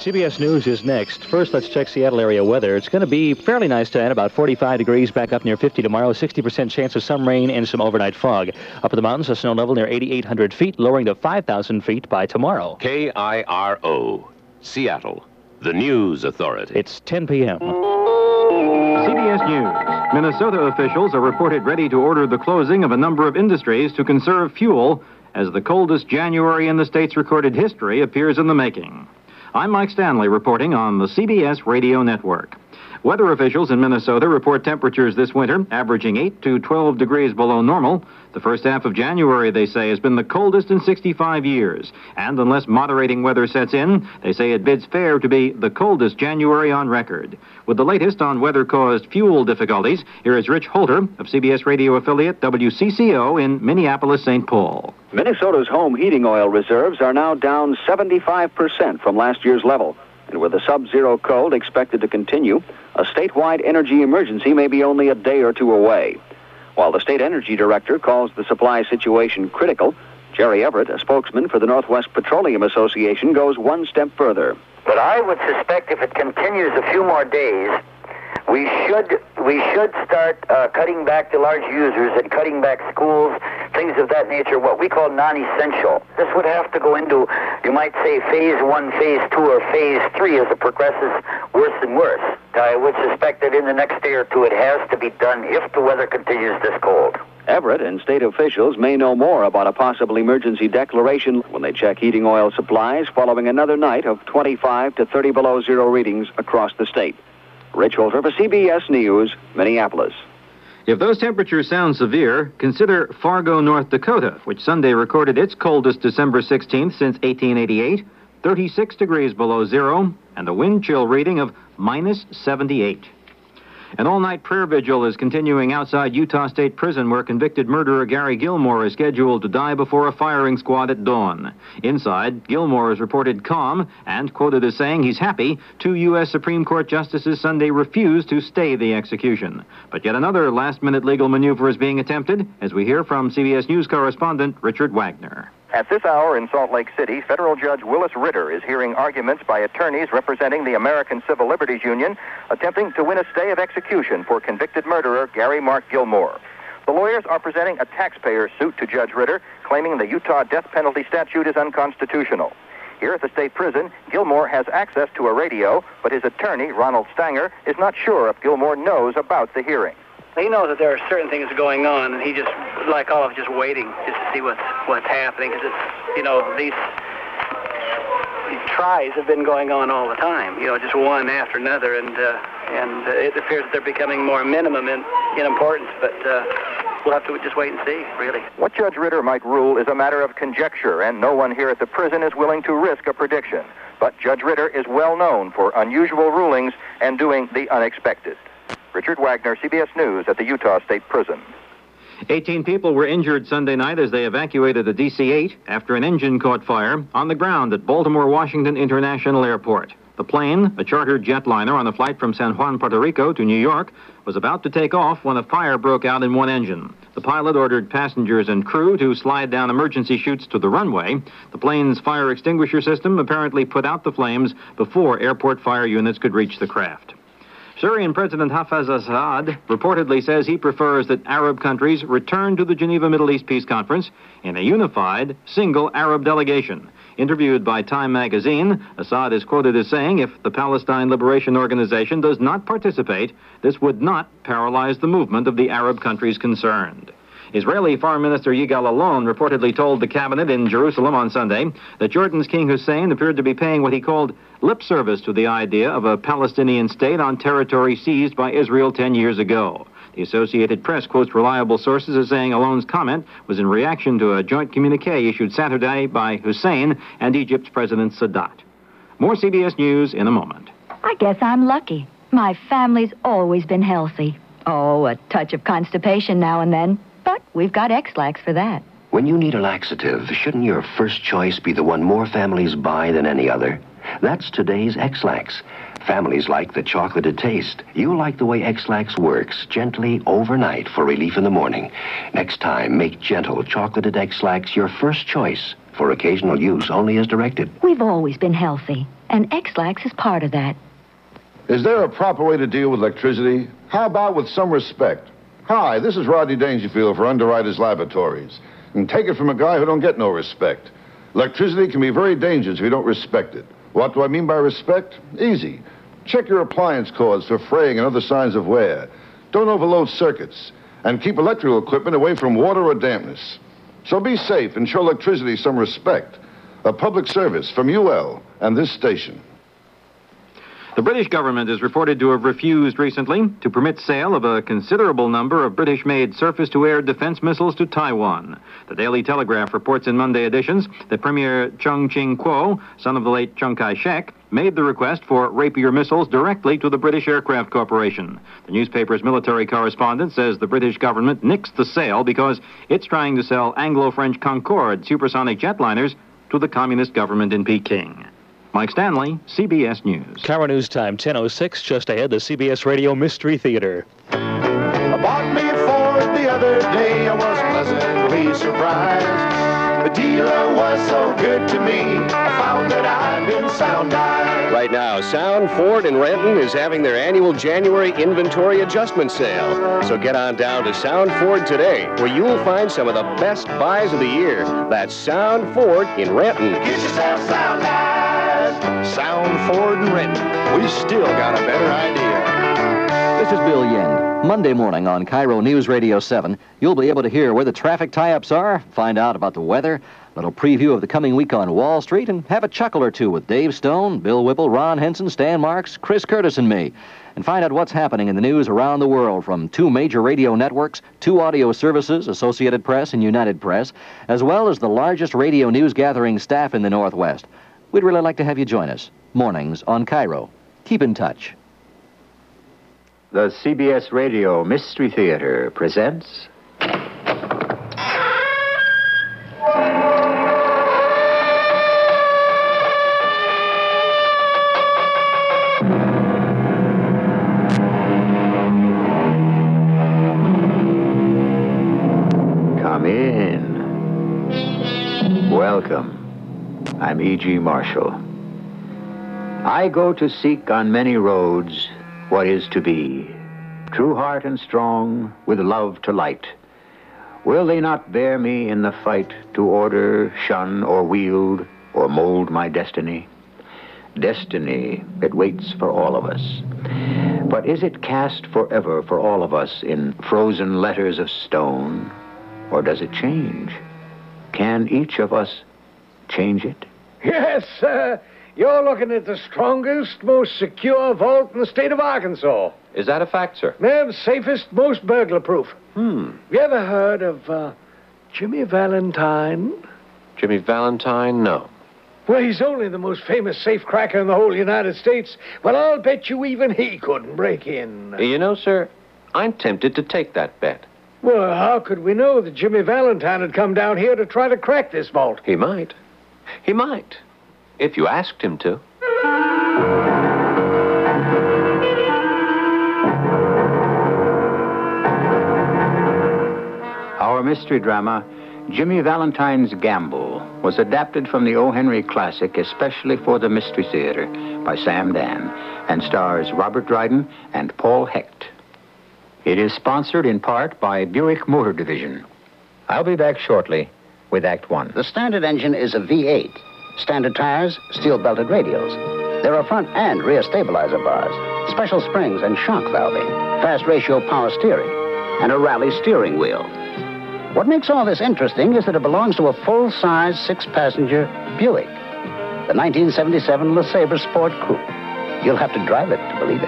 CBS News is next. First, let's check Seattle area weather. It's going to be fairly nice tonight, about 45 degrees, back up near 50 tomorrow, 60% chance of some rain and some overnight fog. Up in the mountains, a snow level near 8,800 feet, lowering to 5,000 feet by tomorrow. KIRO, Seattle, the news authority. It's 10 p.m. CBS News. Minnesota officials are reported ready to order the closing of a number of industries to conserve fuel as the coldest January in the state's recorded history appears in the making. I'm Mike Stanley reporting on the CBS Radio Network. Weather officials in Minnesota report temperatures this winter averaging 8 to 12 degrees below normal. The first half of January, they say, has been the coldest in 65 years. And unless moderating weather sets in, they say it bids fair to be the coldest January on record. With the latest on weather-caused fuel difficulties, here is Rich Holter of CBS radio affiliate WCCO in Minneapolis, St. Paul. Minnesota's home heating oil reserves are now down 75% from last year's level. And with the sub-zero cold expected to continue, a statewide energy emergency may be only a day or two away. While the state energy director calls the supply situation critical, Jerry Everett, a spokesman for the Northwest Petroleum Association, goes one step further. But I would suspect if it continues a few more days, we should start cutting back the large users and cutting back schools, things of that nature, what we call non-essential. This would have to go into, you might say, phase 1, phase 2, or phase 3 as it progresses worse and worse. I would suspect that in the next day or two it has to be done if the weather continues this cold. Everett and state officials may know more about a possible emergency declaration when they check heating oil supplies following another night of 25 to 30 below zero readings across the state. Rich Holter for CBS News, Minneapolis. If those temperatures sound severe, consider Fargo, North Dakota, which Sunday recorded its coldest December 16th since 1888, 36 degrees below zero, and a wind chill reading of minus 78. An all-night prayer vigil is continuing outside Utah State Prison, where convicted murderer Gary Gilmore is scheduled to die before a firing squad at dawn. Inside, Gilmore is reported calm and quoted as saying he's happy 2 U.S. Supreme Court justices Sunday refused to stay the execution. But yet another last-minute legal maneuver is being attempted, as we hear from CBS News correspondent Richard Wagner. At this hour in Salt Lake City, federal judge Willis Ritter is hearing arguments by attorneys representing the American Civil Liberties Union, attempting to win a stay of execution for convicted murderer Gary Mark Gilmore. The lawyers are presenting a taxpayer suit to Judge Ritter, claiming the Utah death penalty statute is unconstitutional. Here at the state prison, Gilmore has access to a radio, but his attorney, Ronald Stanger, is not sure if Gilmore knows about the hearing. He knows that there are certain things going on, and he just, like all of us, just waiting just to see what's happening, because it's, these tries have been going on all the time, just one after another, and it appears that they're becoming more minimum in importance, but we'll have to just wait and see, really. What Judge Ritter might rule is a matter of conjecture, and no one here at the prison is willing to risk a prediction. But Judge Ritter is well known for unusual rulings and doing the unexpected. Richard Wagner, CBS News at the Utah State Prison. 18 people were injured Sunday night as they evacuated the DC-8 after an engine caught fire on the ground at Baltimore-Washington International Airport. The plane, a chartered jetliner on a flight from San Juan, Puerto Rico to New York, was about to take off when a fire broke out in one engine. The pilot ordered passengers and crew to slide down emergency chutes to the runway. The plane's fire extinguisher system apparently put out the flames before airport fire units could reach the craft. Syrian President Hafez Assad reportedly says he prefers that Arab countries return to the Geneva Middle East Peace Conference in a unified, single Arab delegation. Interviewed by Time magazine, Assad is quoted as saying if the Palestine Liberation Organization does not participate, this would not paralyze the movement of the Arab countries concerned. Israeli Foreign Minister Yigal Allon reportedly told the cabinet in Jerusalem on Sunday that Jordan's King Hussein appeared to be paying what he called lip service to the idea of a Palestinian state on territory seized by Israel 10 years ago. The Associated Press quotes reliable sources as saying Allon's comment was in reaction to a joint communique issued Saturday by Hussein and Egypt's President Sadat. More CBS News in a moment. I guess I'm lucky. My family's always been healthy. Oh, a touch of constipation now and then. But we've got X-Lax for that. When you need a laxative, shouldn't your first choice be the one more families buy than any other? That's today's X-Lax. Families like the chocolated taste. You like the way X-Lax works, gently overnight for relief in the morning. Next time, make gentle chocolated X-Lax your first choice for occasional use only as directed. We've always been healthy, and X-Lax is part of that. Is there a proper way to deal with electricity? How about with some respect? Hi, this is Rodney Dangerfield for Underwriters Laboratories. And take it from a guy who don't get no respect. Electricity can be very dangerous if you don't respect it. What do I mean by respect? Easy. Check your appliance cords for fraying and other signs of wear. Don't overload circuits. And keep electrical equipment away from water or dampness. So be safe and show electricity some respect. A public service from UL and this station. The British government is reported to have refused recently to permit sale of a considerable number of British-made surface-to-air defense missiles to Taiwan. The Daily Telegraph reports in Monday editions that Premier Chung Ching-kuo, son of the late Chiang Kai-shek, made the request for Rapier missiles directly to the British Aircraft Corporation. The newspaper's military correspondent says the British government nixed the sale because it's trying to sell Anglo-French Concorde supersonic jetliners to the communist government in Peking. Mike Stanley, CBS News. Cairo News Time, 10:06, just ahead, the CBS Radio Mystery Theater. I bought me a Ford the other day. I was pleasantly surprised. The dealer was so good to me. I found that I've been sound-eyed. Right now, Sound Ford in Renton is having their annual January inventory adjustment sale. So get on down to Sound Ford today, where you'll find some of the best buys of the year. That's Sound Ford in Renton. Get yourself sound-eyed. Sound Ford in Renton. We still got a better idea. This is Bill Yin. Monday morning on Cairo News Radio 7, you'll be able to hear where the traffic tie-ups are, find out about the weather, a little preview of the coming week on Wall Street, and have a chuckle or two with Dave Stone, Bill Whipple, Ron Henson, Stan Marks, Chris Curtis, and me. And find out what's happening in the news around the world from 2 major radio networks, 2 audio services, Associated Press and United Press, as well as the largest radio news gathering staff in the Northwest. We'd really like to have you join us. Mornings on Cairo. Keep in touch. The CBS Radio Mystery Theater presents... Come in. Welcome. I'm E.G. Marshall. I go to seek on many roads what is to be. True heart and strong, with love to light. Will they not bear me in the fight to order, shun, or wield, or mold my destiny? Destiny, it waits for all of us. But is it cast forever for all of us in frozen letters of stone, or does it change? Can each of us change it? Yes, sir. You're looking at the strongest, most secure vault in the state of Arkansas. Is that a fact, sir? Ma'am, safest, most burglar-proof. Have you ever heard of Jimmy Valentine? Jimmy Valentine? No. Well, he's only the most famous safe cracker in the whole United States. But I'll bet you even he couldn't break in. You know, sir, I'm tempted to take that bet. Well, how could we know that Jimmy Valentine had come down here to try to crack this vault? He might. He might. If you asked him to. Our mystery drama, Jimmy Valentine's Gamble, was adapted from the O. Henry classic especially for the Mystery Theater by Sam Dan and stars Robert Dryden and Paul Hecht. It is sponsored in part by Buick Motor Division. I'll be back shortly with Act One. The standard engine is a V8. Standard tires, steel-belted radials. There are front and rear stabilizer bars, special springs and shock valving, fast ratio power steering, and a rally steering wheel. What makes all this interesting is that it belongs to a full-size, 6-passenger Buick, the 1977 LeSabre Sport Coupe. You'll have to drive it to believe it.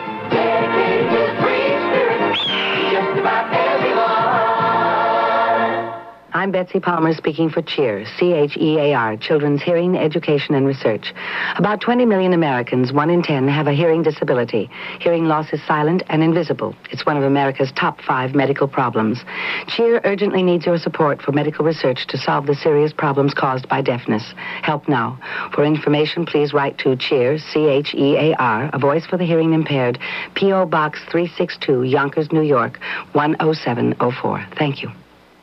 I'm Betsy Palmer speaking for CHEER, C-H-E-A-R, Children's Hearing, Education, and Research. About 20 million Americans, 1 in 10, have a hearing disability. Hearing loss is silent and invisible. It's one of America's top 5 medical problems. CHEER urgently needs your support for medical research to solve the serious problems caused by deafness. Help now. For information, please write to CHEER, C-H-E-A-R, A Voice for the Hearing Impaired, P.O. Box 362, Yonkers, New York, 10704. Thank you.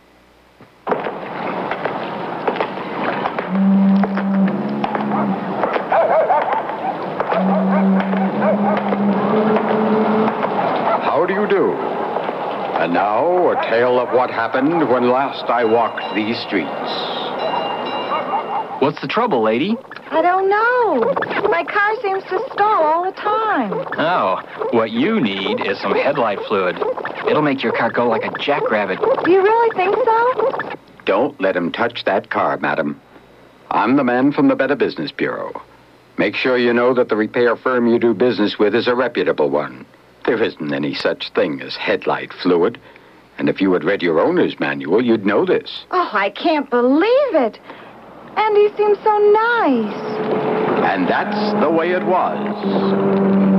How do you do? And now, a tale of what happened when last I walked these streets. What's the trouble, lady? I don't know. My car seems to stall all the time. Oh, what you need is some headlight fluid. It'll make your car go like a jackrabbit. Do you really think so? Don't let him touch that car, madam. I'm the man from the Better Business Bureau. Make sure you know that the repair firm you do business with is a reputable one. There isn't any such thing as headlight fluid. And if you had read your owner's manual, you'd know this. Oh, I can't believe it. And he seems so nice. And that's the way it was.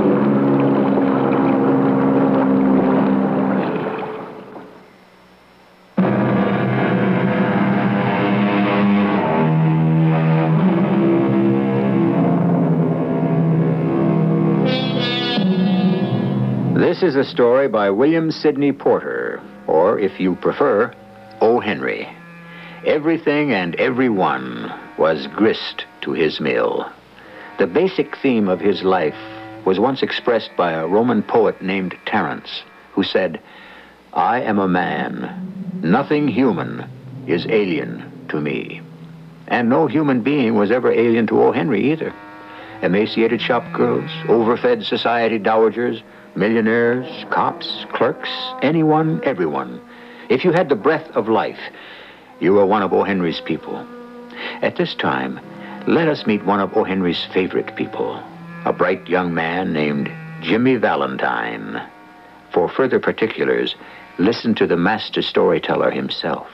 This is a story by William Sidney Porter, or, if you prefer, O. Henry. Everything and everyone was grist to his mill. The basic theme of his life was once expressed by a Roman poet named Terence, who said, "I am a man. Nothing human is alien to me." And no human being was ever alien to O. Henry either. Emaciated shopgirls, overfed society dowagers, millionaires, cops, clerks, anyone, everyone. If you had the breath of life, you were one of O. Henry's people. At this time, let us meet one of O. Henry's favorite people, a bright young man named Jimmy Valentine. For further particulars, listen to the master storyteller himself.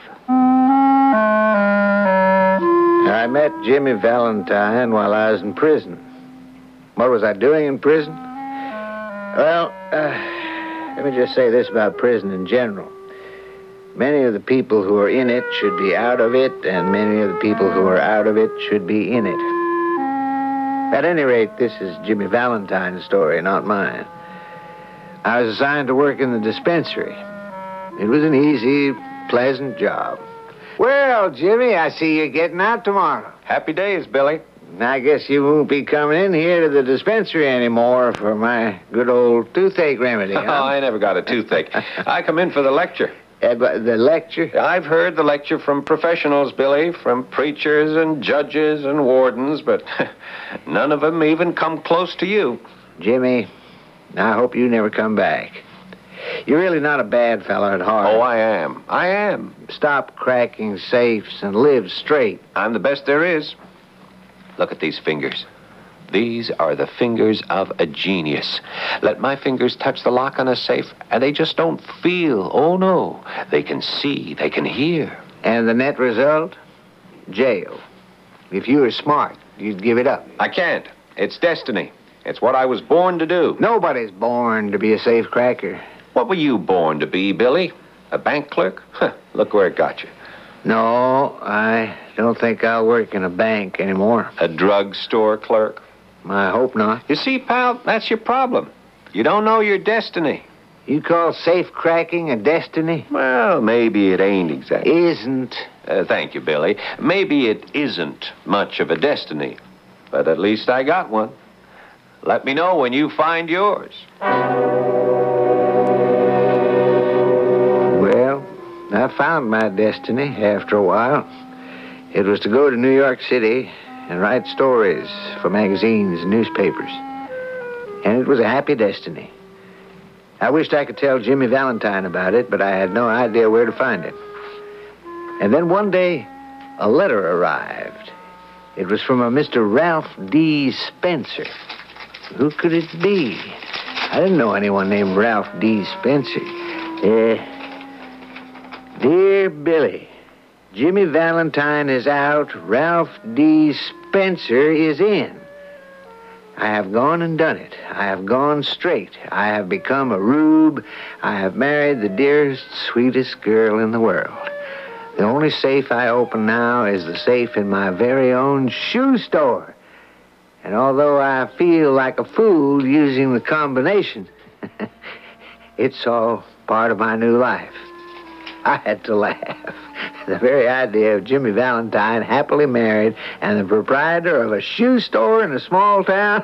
I met Jimmy Valentine while I was in prison. What was I doing in prison? Well, let me just say this about prison in general. Many of the people who are in it should be out of it, and many of the people who are out of it should be in it. At any rate, this is Jimmy Valentine's story, not mine. I was assigned to work in the dispensary. It was an easy, pleasant job. Well, Jimmy, I see you're getting out tomorrow. Happy days, Billy. I guess you won't be coming in here to the dispensary anymore for my good old toothache remedy, huh? Oh, I never got a toothache. I come in for the lecture. But the lecture? I've heard the lecture from professionals, Billy, from preachers and judges and wardens, but none of them even come close to you. Jimmy, I hope you never come back. You're really not a bad fellow at heart. Oh, I am. I am. Stop cracking safes and live straight. I'm the best there is. Look at these fingers. These are the fingers of a genius. Let my fingers touch the lock on a safe, and they just don't feel. Oh, no. They can see. They can hear. And the net result? Jail. If you were smart, you'd give it up. I can't. It's destiny. It's what I was born to do. Nobody's born to be a safe cracker. What were you born to be, Billy? A bank clerk? Huh, look where it got you. No, I don't think I'll work in a bank anymore. A drugstore clerk? I hope not. You see, pal, that's your problem. You don't know your destiny. You call safe cracking a destiny? Well, maybe it ain't exactly. Isn't. Thank you, Billy. Maybe it isn't much of a destiny, but at least I got one. Let me know when you find yours. Well, I found my destiny after a while. It was to go to New York City and write stories for magazines and newspapers. And it was a happy destiny. I wished I could tell Jimmy Valentine about it, but I had no idea where to find him. And then one day, a letter arrived. It was from a Mr. Ralph D. Spencer. Who could it be? I didn't know anyone named Ralph D. Spencer. Dear Billy, Jimmy Valentine is out, Ralph D. Spencer is in. I have gone and done it. I have gone straight. I have become a rube. I have married the dearest, sweetest girl in the world. The only safe I open now is the safe in my very own shoe store. And although I feel like a fool using the combination, it's all part of my new life. I had to laugh. The very idea of Jimmy Valentine happily married and the proprietor of a shoe store in a small town.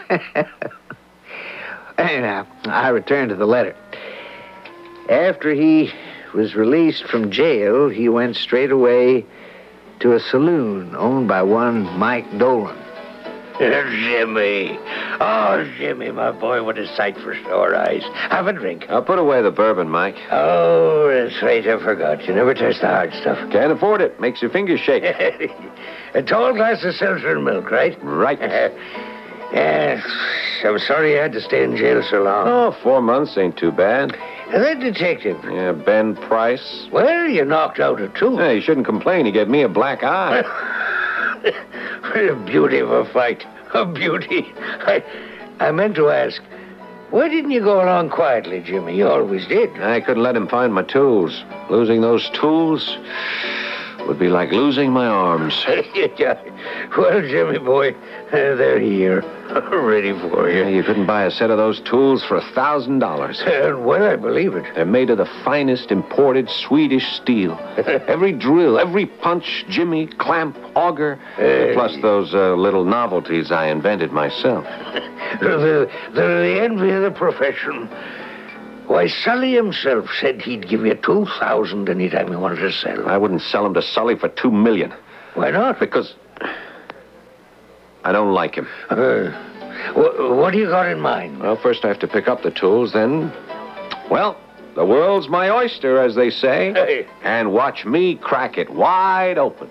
Anyhow, I returned to the letter. After he was released from jail, he went straight away to a saloon owned by one Mike Dolan. Jimmy. Oh, Jimmy, my boy, what a sight for sore eyes. Have a drink. I'll put away the bourbon, Mike. Oh, that's right, I forgot. You never touch the hard stuff. Can't afford it. Makes your fingers shake. A tall glass of seltzer and milk, right? Right. Yes. I'm sorry you had to stay in jail so long. Oh, 4 months ain't too bad. That detective. Yeah, Ben Price. Well, you knocked out a tooth. Hey, you shouldn't complain. He gave me a black eye. What a beauty of a fight. A beauty. I meant to ask, why didn't you go along quietly, Jimmy? You always did. I couldn't let him find my tools. Losing those tools would be like losing my arms. Well, Jimmy boy, they're here, ready for you. You couldn't buy a set of those tools for $1,000. Well, I believe it. They're made of the finest imported Swedish steel. Every drill, every punch, jimmy, clamp, auger, plus those little novelties I invented myself. They're the envy of the profession. Why, Sully himself said he'd give you $2,000 anytime you wanted to sell. I wouldn't sell him to Sully for $2 million. Why not? Because I don't like him. What do you got in mind? Well, first I have to pick up the tools, then, well, the world's my oyster, as they say. Hey. And watch me crack it wide open.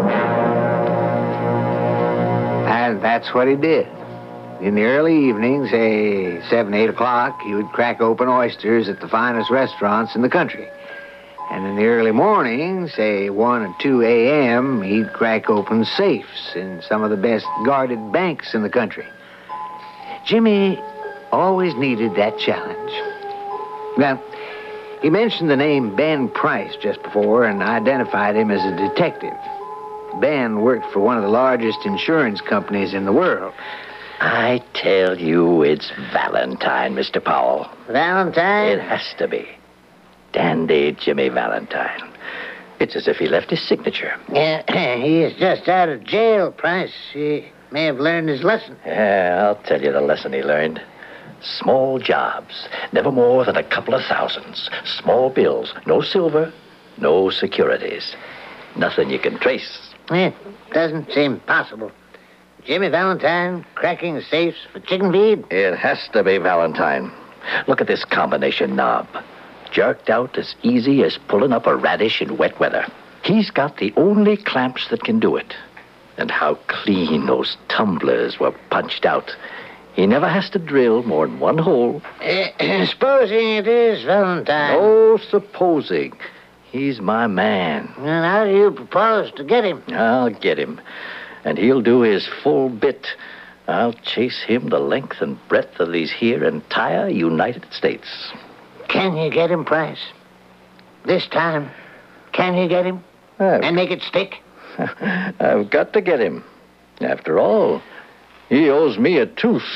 And that's what he did. In the early evenings, say 7, 8 o'clock, he would crack open oysters at the finest restaurants in the country. And in the early mornings, say 1 or 2 a.m., he'd crack open safes in some of the best guarded banks in the country. Jimmy always needed that challenge. Now, he mentioned the name Ben Price just before and identified him as a detective. Ben worked for one of the largest insurance companies in the world. I tell you, it's Valentine, Mr. Powell. Valentine? It has to be. Dandy Jimmy Valentine. It's as if he left his signature. Yeah, he is just out of jail, Price. He may have learned his lesson. Yeah, I'll tell you the lesson he learned. Small jobs, never more than a couple of thousands. Small bills, no silver, no securities. Nothing you can trace. It doesn't seem possible. Jimmy Valentine cracking safes for chicken feed? It has to be Valentine. Look at this combination knob. Jerked out as easy as pulling up a radish in wet weather. He's got the only clamps that can do it. And how clean those tumblers were punched out. He never has to drill more than one hole. Supposing it is Valentine. No supposing. He's my man. And how do you propose to get him? I'll get him. And he'll do his full bit. I'll chase him the length and breadth of these here entire United States. Can you get him, Price? This time, can you get him? And make it stick? I've got to get him. After all, he owes me a tooth.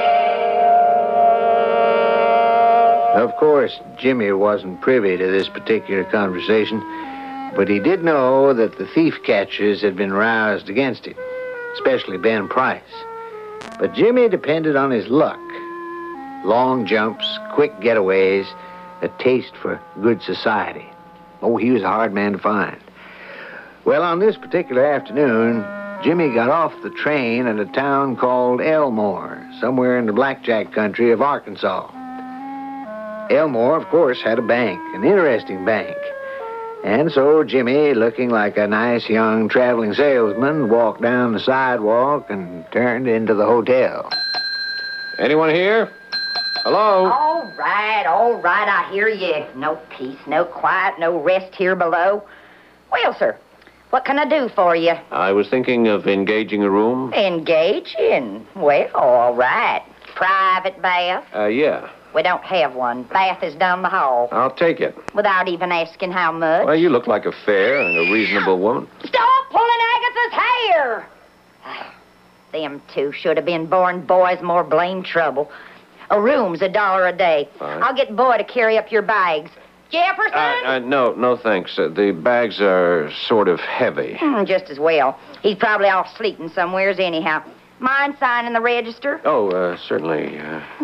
Of course, Jimmy wasn't privy to this particular conversation, but he did know that the thief catchers had been roused against him, especially Ben Price. But Jimmy depended on his luck. Long jumps, quick getaways, a taste for good society. Oh, he was a hard man to find. Well, on this particular afternoon, Jimmy got off the train at a town called Elmore, somewhere in the blackjack country of Arkansas. Elmore, of course, had a bank, an interesting bank. And so Jimmy, looking like a nice young traveling salesman, walked down the sidewalk and turned into the hotel. Anyone here? Hello? All right, I hear you. No peace, no quiet, no rest here below. Well, sir, What can I do for you? I was thinking of engaging a room. Engaging? Well, all right. Private bath? Yeah. We don't have one. Bath is down the hall. I'll take it. Without even asking how much. Well, you look like a fair and a reasonable woman. Stop pulling Agatha's hair! Them two should have been born boys, more blame trouble. A room's $1 a day. Fine. I'll get Boy to carry up your bags. Jefferson? No, thanks. The bags are sort of heavy. Just as well. He's probably off sleeping somewheres anyhow. Mind signing the register? Oh, certainly.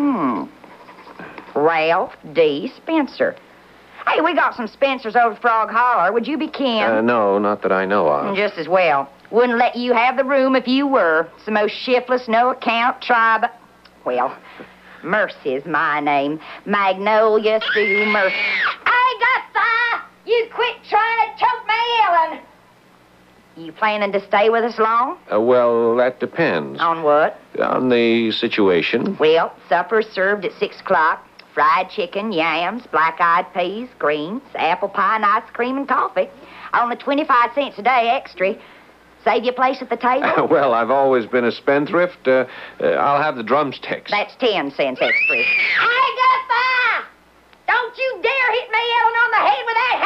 Ralph D. Spencer. Hey, we got some Spencers over at Frog Holler. Would you be kin? No, not that I know of. Just as well. Wouldn't let you have the room if you were. It's the most shiftless, no-account tribe. Well, Mercy's my name. Magnolia Sue Mercy. Agatha! You quit trying to choke me, Ellen! You planning to stay with us long? Well, that depends. On what? On the situation. Well, supper's served at 6 o'clock. Fried chicken, yams, black-eyed peas, greens, apple pie, and ice cream and coffee. Only 25 cents a day extra. Save you a place at the table? Well, I've always been a spendthrift. I'll have the drumsticks. That's 10 cents extra. Agatha! Don't you dare hit me, Ellen, on the head with that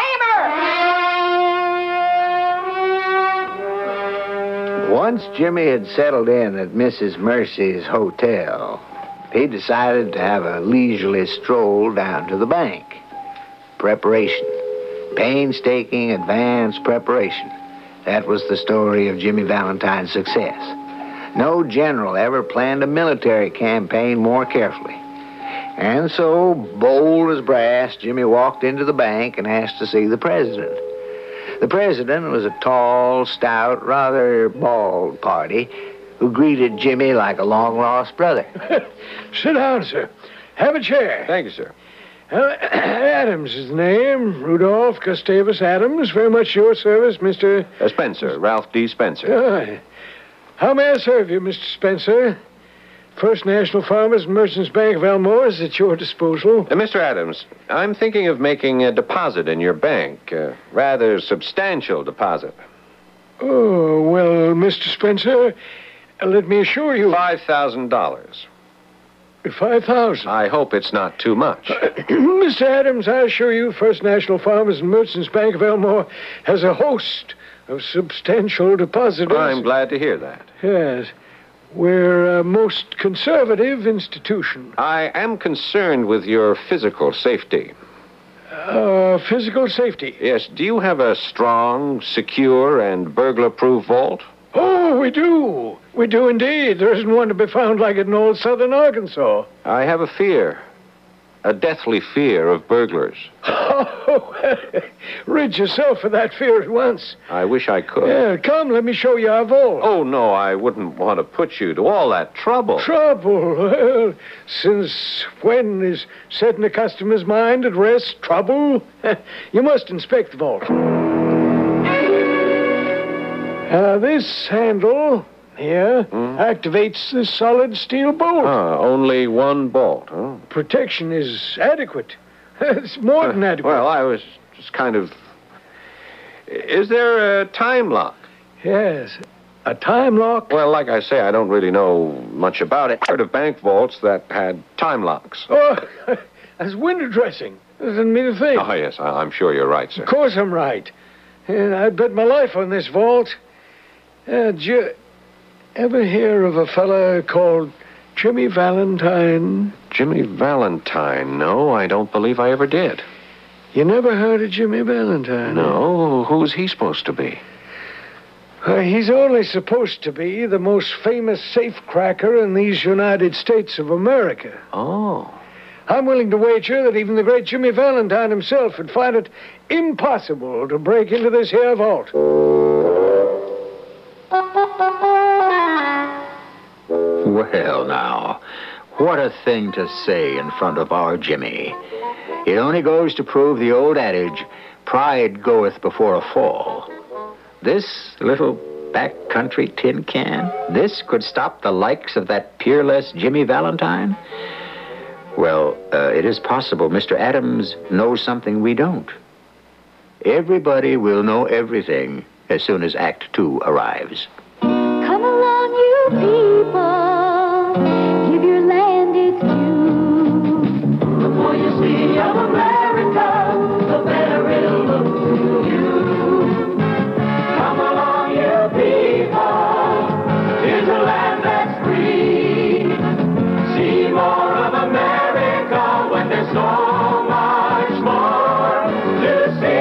hammer! Once Jimmy had settled in at Mrs. Mercy's hotel, he decided to have a leisurely stroll down to the bank. Preparation. Painstaking, advanced preparation. That was the story of Jimmy Valentine's success. No general ever planned a military campaign more carefully. And so, bold as brass, Jimmy walked into the bank and asked to see the president. The president was a tall, stout, rather bald party who greeted Jimmy like a long-lost brother. Sit down, sir. Have a chair. Thank you, sir. Adams is the name. Rudolph Gustavus Adams. Very much your service, Mr... Spencer. Ralph D. Spencer. How may I serve you, Mr. Spencer? First National Farmers and Merchants Bank of Elmore is at your disposal. Mr. Adams, I'm thinking of making a deposit in your bank. A rather substantial deposit. Oh, well, Mr. Spencer, let me assure you... $5,000. 5,000. I hope it's not too much. Mr. Adams, I assure you, First National Farmers and Merchants Bank of Elmore has a host of substantial depositors. I'm glad to hear that. Yes. We're a most conservative institution. I am concerned with your physical safety. Physical safety? Yes. Do you have a strong, secure, and burglar-proof vault? Oh, we do. We do indeed. There isn't one to be found like it in old southern Arkansas. I have a fear. A deathly fear of burglars. Oh, rid yourself of that fear at once. I wish I could. Yeah, come, let me show you our vault. Oh, no, I wouldn't want to put you to all that trouble. Trouble? Well, since when is setting a customer's mind at rest trouble? You must inspect the vault. This handle here activates the solid steel bolt. Only one bolt, huh? Protection is adequate. It's more than adequate. Well, I was just kind of... Is there a time lock? Yes. A time lock? Well, like I say, I don't really know much about it. I heard of bank vaults that had time locks. Oh, that's window dressing. Doesn't mean a thing. Oh, yes, I'm sure you're right, sir. Of course I'm right. And I'd bet my life on this vault. Did you ever hear of a fella called Jimmy Valentine? Jimmy Valentine? No, I don't believe I ever did. You never heard of Jimmy Valentine? No. Who's he supposed to be? He's only supposed to be the most famous safecracker in these United States of America. Oh. I'm willing to wager that even the great Jimmy Valentine himself would find it impossible to break into this here vault. Well, now, what a thing to say in front of our Jimmy. It only goes to prove the old adage, pride goeth before a fall. This little backcountry tin can, this could stop the likes of that peerless Jimmy Valentine? Well, it is possible Mr. Adams knows something we don't. Everybody will know everything as soon as Act Two arrives. Come along, you people, give your land its due. The more you see of America, the better it'll look to you. Come along, you people, here's a land that's free. See more of America when there's so much more to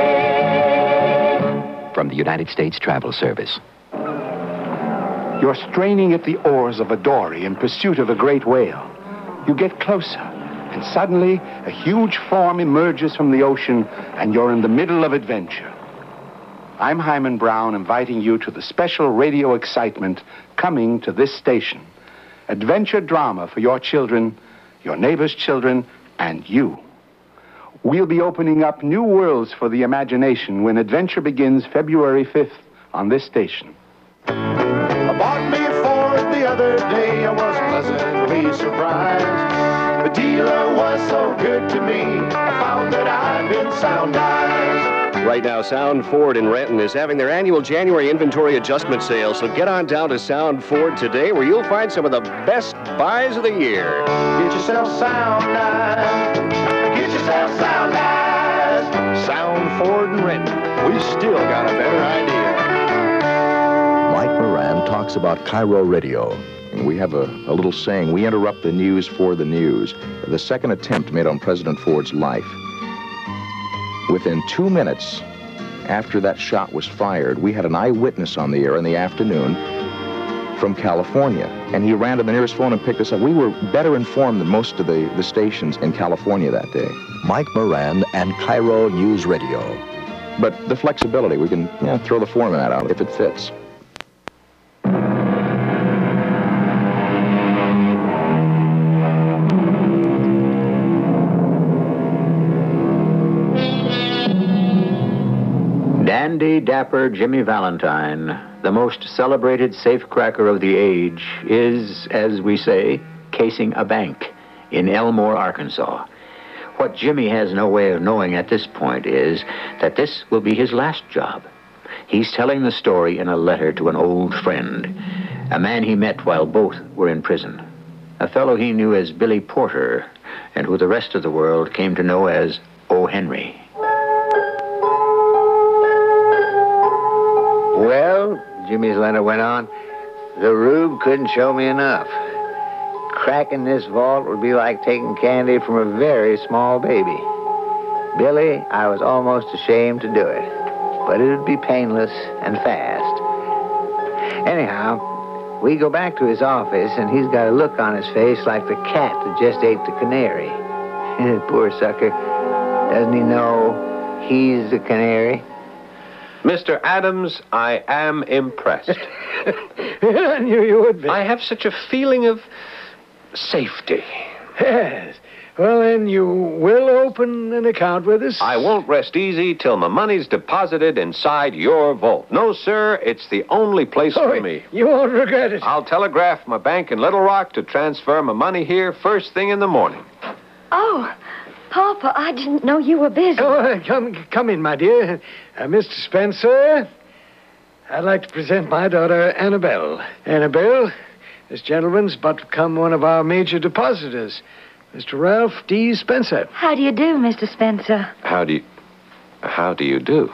see. From the United States Travel Service. You're straining at the oars of a dory in pursuit of a great whale. You get closer, and suddenly a huge form emerges from the ocean, and you're in the middle of adventure. I'm Hyman Brown, inviting you to the special radio excitement coming to this station. Adventure drama for your children, your neighbors' children, and you. We'll be opening up new worlds for the imagination when adventure begins February 5th on this station. I bought me a Ford the other day. I was pleasantly surprised. The dealer was so good to me. I found that I'd been sound-eyed. Right now, Sound Ford in Renton is having their annual January inventory adjustment sale, so get on down to Sound Ford today, where you'll find some of the best buys of the year. Get yourself sound-eyed. Get yourself sound-eyed. Sound Ford in Renton. We still got a better idea. Mike Moran talks about Cairo Radio. We have a little saying, we interrupt the news for the news. The second attempt made on President Ford's life. Within 2 minutes after that shot was fired, we had an eyewitness on the air in the afternoon from California, and he ran to the nearest phone and picked us up. We were better informed than most of the stations in California that day. Mike Moran and Cairo News Radio. But the flexibility, we can throw the format out if it fits. Dandy dapper Jimmy Valentine, the most celebrated safecracker of the age, is, as we say, casing a bank in Elmore, Arkansas. What Jimmy has no way of knowing at this point is that this will be his last job. He's telling the story in a letter to an old friend, a man he met while both were in prison, a fellow he knew as Billy Porter, and who the rest of the world came to know as O. Henry. Well, Jimmy's letter went on, the rube couldn't show me enough. Cracking this vault would be like taking candy from a very small baby. Billy, I was almost ashamed to do it, but it would be painless and fast. Anyhow, we go back to his office, and he's got a look on his face like the cat that just ate the canary. Poor sucker. Doesn't he know he's the canary? Mr. Adams, I am impressed. I knew you would be. I have such a feeling of safety. Yes. Well, then, you will open an account with us? I won't rest easy till my money's deposited inside your vault. No, sir, it's the only place for me. You won't regret it. I'll telegraph my bank in Little Rock to transfer my money here first thing in the morning. Oh, Papa, I didn't know you were busy. Oh, come in, my dear. Mr. Spencer, I'd like to present my daughter, Annabelle. Annabelle, this gentleman's about to become one of our major depositors, Mr. Ralph D. Spencer. How do you do, Mr. Spencer? How do you do?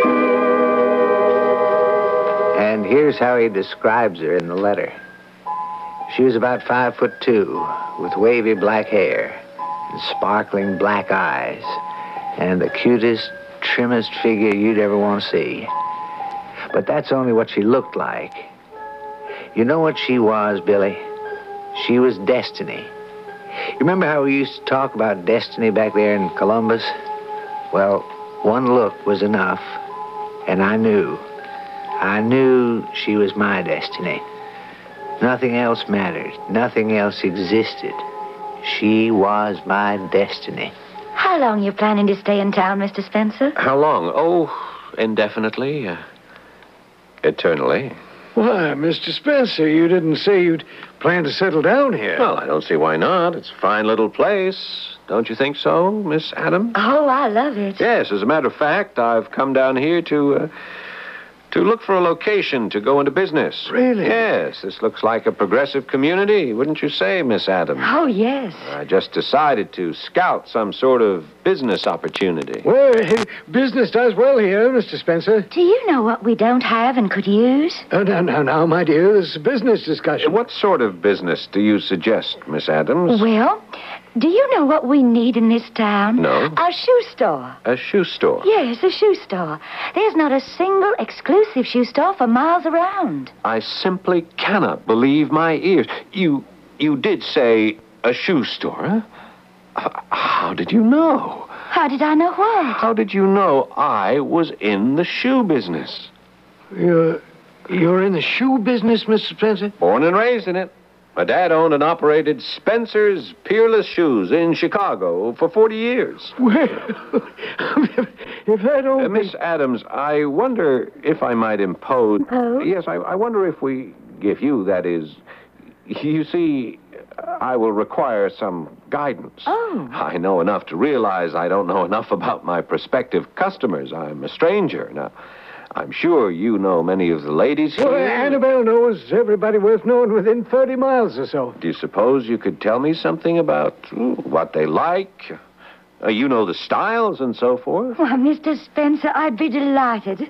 And here's how he describes her in the letter. She was about 5'2", with wavy black hair, and sparkling black eyes, and the cutest, trimmest figure you'd ever want to see. But that's only what she looked like. You know what she was, Billy? She was destiny. You remember how we used to talk about destiny back there in Columbus? Well, one look was enough, and I knew she was my destiny. Nothing else mattered. Nothing else existed. She was my destiny. How long are you planning to stay in town, Mr. Spencer? How long? Oh, indefinitely. Eternally. Why, Mr. Spencer, you didn't say you'd plan to settle down here. Well, I don't see why not. It's a fine little place. Don't you think so, Miss Adams? Oh, I love it. Yes, as a matter of fact, I've come down here to To look for a location to go into business. Really? Yes, this looks like a progressive community, wouldn't you say, Miss Adams? Oh, yes. I just decided to scout some sort of business opportunity. Well, business does well here, Mr. Spencer. Do you know what we don't have and could use? Now, my dear, this is a business discussion. What sort of business do you suggest, Miss Adams? Well, do you know what we need in this town? No. A shoe store. A shoe store? Yes, a shoe store. There's not a single exclusive shoe store for miles around. I simply cannot believe my ears. You did say a shoe store, huh? How did you know? How did I know what? How did you know I was in the shoe business? You're in the shoe business, Mr. Spencer? Born and raised in it. My dad owned and operated Spencer's Peerless Shoes in Chicago for 40 years. Well, if that don't... Miss Adams, I wonder if I might impose... Impose? Yes, I wonder if you, that is... You see, I will require some guidance. Oh. I know enough to realize I don't know enough about my prospective customers. I'm a stranger. Now, I'm sure you know many of the ladies here. Well, Annabelle knows everybody worth knowing within 30 miles or so. Do you suppose you could tell me something about what they like? You know the styles and so forth? Why, Mr. Spencer, I'd be delighted.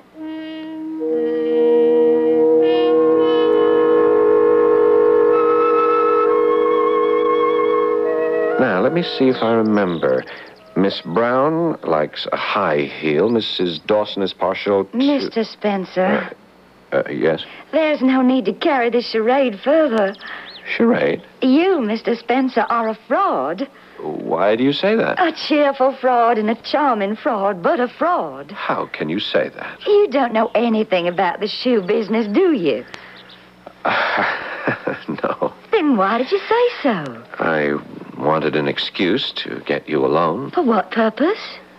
Now, let me see if I remember. Miss Brown likes a high heel. Mrs. Dawson is partial to... Mr. Spencer, Yes? there's no need to carry this charade further. Charade? You, Mr. Spencer, are a fraud. Why do you say that? A cheerful fraud and a charming fraud, but a fraud. How can you say that? You don't know anything about the shoe business, do you? No. Then why did you say so? I wanted an excuse to get you alone. For what purpose?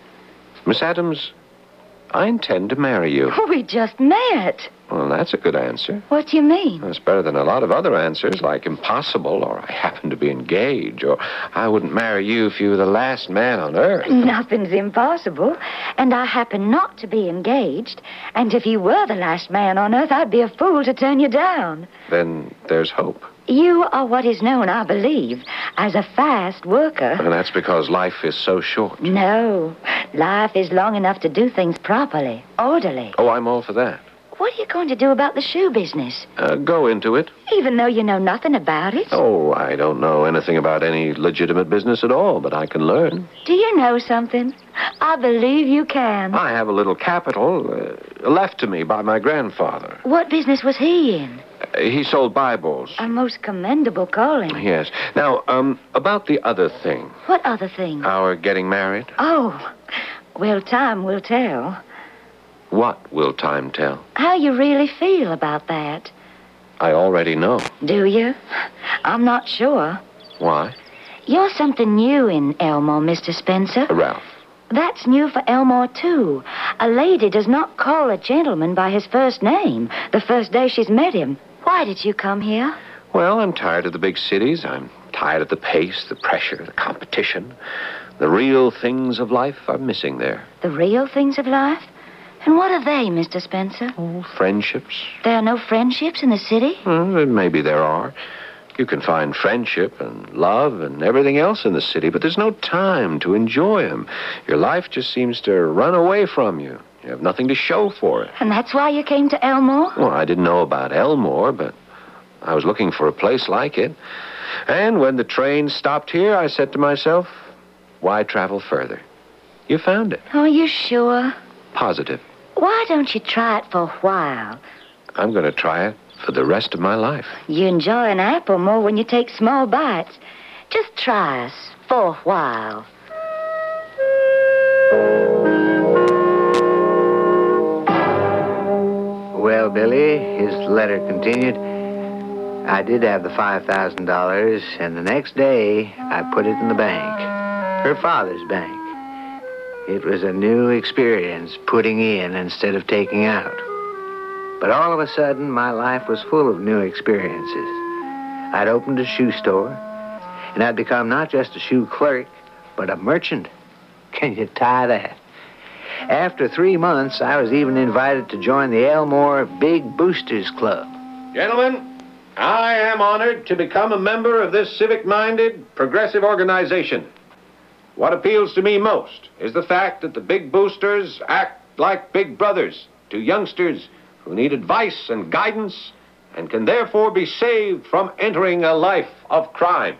Miss Adams, I intend to marry you. We just met. Well, that's a good answer. What do you mean? That's better than a lot of other answers, like impossible, or I happen to be engaged, or I wouldn't marry you if you were the last man on earth. Nothing's impossible, and I happen not to be engaged. And if you were the last man on earth, I'd be a fool to turn you down. Then there's hope. You are what is known, I believe, as a fast worker. And that's because life is so short. No, life is long enough to do things properly, orderly. Oh, I'm all for that. What are you going to do about the shoe business? Go into it. Even though you know nothing about it? Oh, I don't know anything about any legitimate business at all, but I can learn. Do you know something? I believe you can. I have a little capital left to me by my grandfather. What business was he in? He sold Bibles. A most commendable calling. Yes. Now, about the other thing. What other thing? Our getting married. Oh, well, time will tell. What will time tell? How you really feel about that. I already know. Do you? I'm not sure. Why? You're something new in Elmore, Mr. Spencer. Ralph. That's new for Elmore, too. A lady does not call a gentleman by his first name the first day she's met him. Why did you come here? Well, I'm tired of the big cities. I'm tired of the pace, the pressure, the competition. The real things of life I'm missing there. The real things of life? And what are they, Mr. Spencer? Oh, friendships. There are no friendships in the city? Well, maybe there are. You can find friendship and love and everything else in the city, but there's no time to enjoy them. Your life just seems to run away from you. You have nothing to show for it. And that's why you came to Elmore? Well, I didn't know about Elmore, but I was looking for a place like it. And when the train stopped here, I said to myself, why travel further? You found it. Are you sure? Positive. Why don't you try it for a while? I'm going to try it for the rest of my life. You enjoy an apple more when you take small bites. Just try us for a while. Well, Billy, his letter continued, I did have the $5,000, and the next day I put it in the bank, her father's bank. It was a new experience, putting in instead of taking out. But all of a sudden, my life was full of new experiences. I'd opened a shoe store, and I'd become not just a shoe clerk, but a merchant. Can you tie that? After 3 months, I was even invited to join the Elmore Big Boosters Club. Gentlemen, I am honored to become a member of this civic-minded, progressive organization. What appeals to me most is the fact that the Big Boosters act like big brothers to youngsters who need advice and guidance and can therefore be saved from entering a life of crime.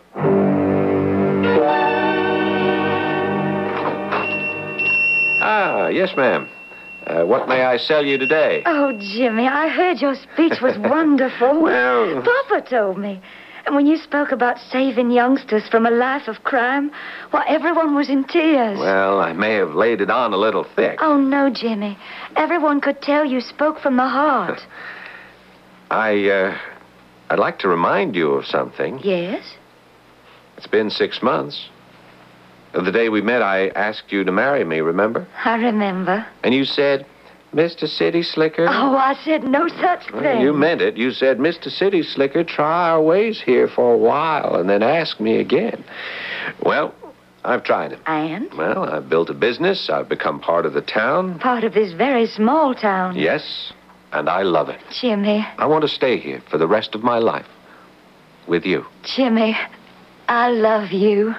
Ah, yes, ma'am. What may I sell you today? Oh, Jimmy, I heard your speech was wonderful. Well... Papa told me. And when you spoke about saving youngsters from a life of crime, well, everyone was in tears. Well, I may have laid it on a little thick. Oh, no, Jimmy. Everyone could tell you spoke from the heart. I'd like to remind you of something. Yes? It's been 6 months. The day we met, I asked you to marry me, remember? I remember. And you said, Mr. City Slicker. Oh, I said no such thing. Well, you meant it. You said, Mr. City Slicker, try our ways here for a while and then ask me again. Well, I've tried it. And? Well, I've built a business. I've become part of the town. Part of this very small town. Yes, and I love it. Jimmy. I want to stay here for the rest of my life with you. Jimmy, I love you.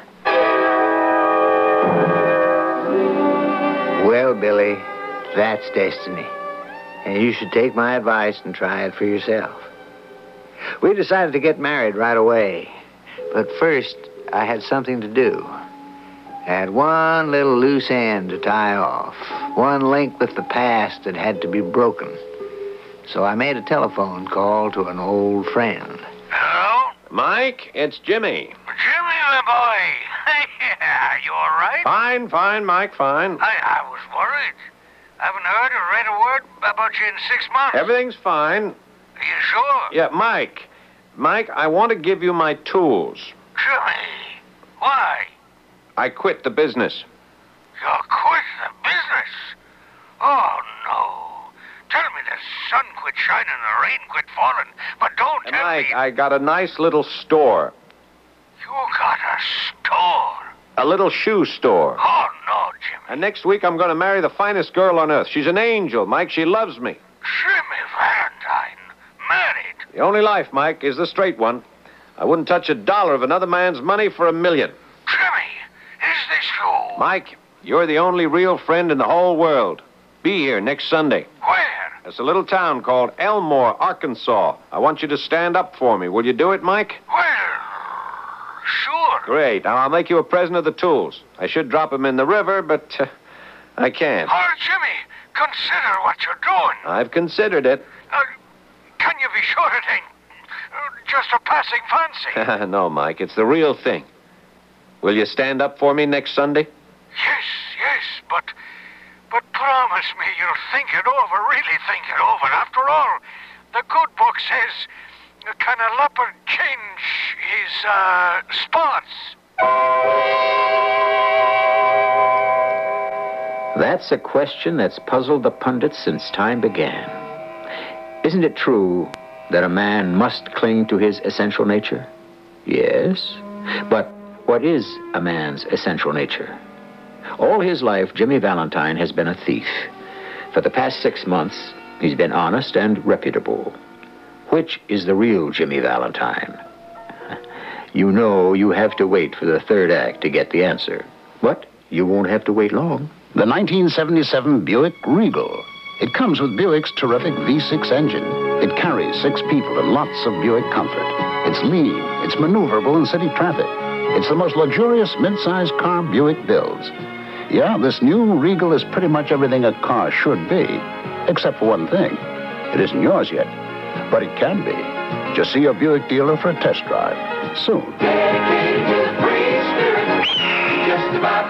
Well, Billy, that's destiny. And you should take my advice and try it for yourself. We decided to get married right away. But first, I had something to do. I had one little loose end to tie off. One link with the past that had to be broken. So I made a telephone call to an old friend. Hello? Mike, it's Jimmy. Jimmy, my boy. Yeah, you all right? Fine, Mike, fine. I was worried. I haven't heard or read a word about you in 6 months. Everything's fine. Are you sure? Yeah, Mike, I want to give you my tools. Jimmy, why? I quit the business. You quit the business? Oh, no. Tell me the sun quit shining, the rain quit falling, but don't tell Mike, me... I got a nice little store. You got a store? A little shoe store. Oh, no, Jimmy. And next week I'm going to marry the finest girl on earth. She's an angel, Mike. She loves me. Jimmy Valentine, married? The only life, Mike, is the straight one. I wouldn't touch $1 of another man's money for $1 million. Jimmy, is this you? Mike, you're the only real friend in the whole world. Be here next Sunday. Where? It's a little town called Elmore, Arkansas. I want you to stand up for me. Will you do it, Mike? Well, sure. Great. Now, I'll make you a present of the tools. I should drop them in the river, but I can't. Oh, Jimmy, consider what you're doing. I've considered it. Can you be sure it ain't just a passing fancy? No, Mike, it's the real thing. Will you stand up for me next Sunday? Yes, but promise me you'll think it over, really think it over. After all, the good book says, can a leopard change his spots? That's a question that's puzzled the pundits since time began. Isn't it true that a man must cling to his essential nature? Yes. But what is a man's essential nature? All his life, Jimmy Valentine has been a thief. For the past 6 months, he's been honest and reputable. Which is the real Jimmy Valentine? You know you have to wait for the third act to get the answer. But you won't have to wait long. The 1977 Buick Regal. It comes with Buick's terrific V6 engine. It carries 6 people and lots of Buick comfort. It's lean, it's maneuverable in city traffic. It's the most luxurious mid-sized car Buick builds. Yeah, this new Regal is pretty much everything a car should be, except for one thing. It isn't yours yet, but it can be. Just see your Buick dealer for a test drive soon. Dedicated to the free spirit, just about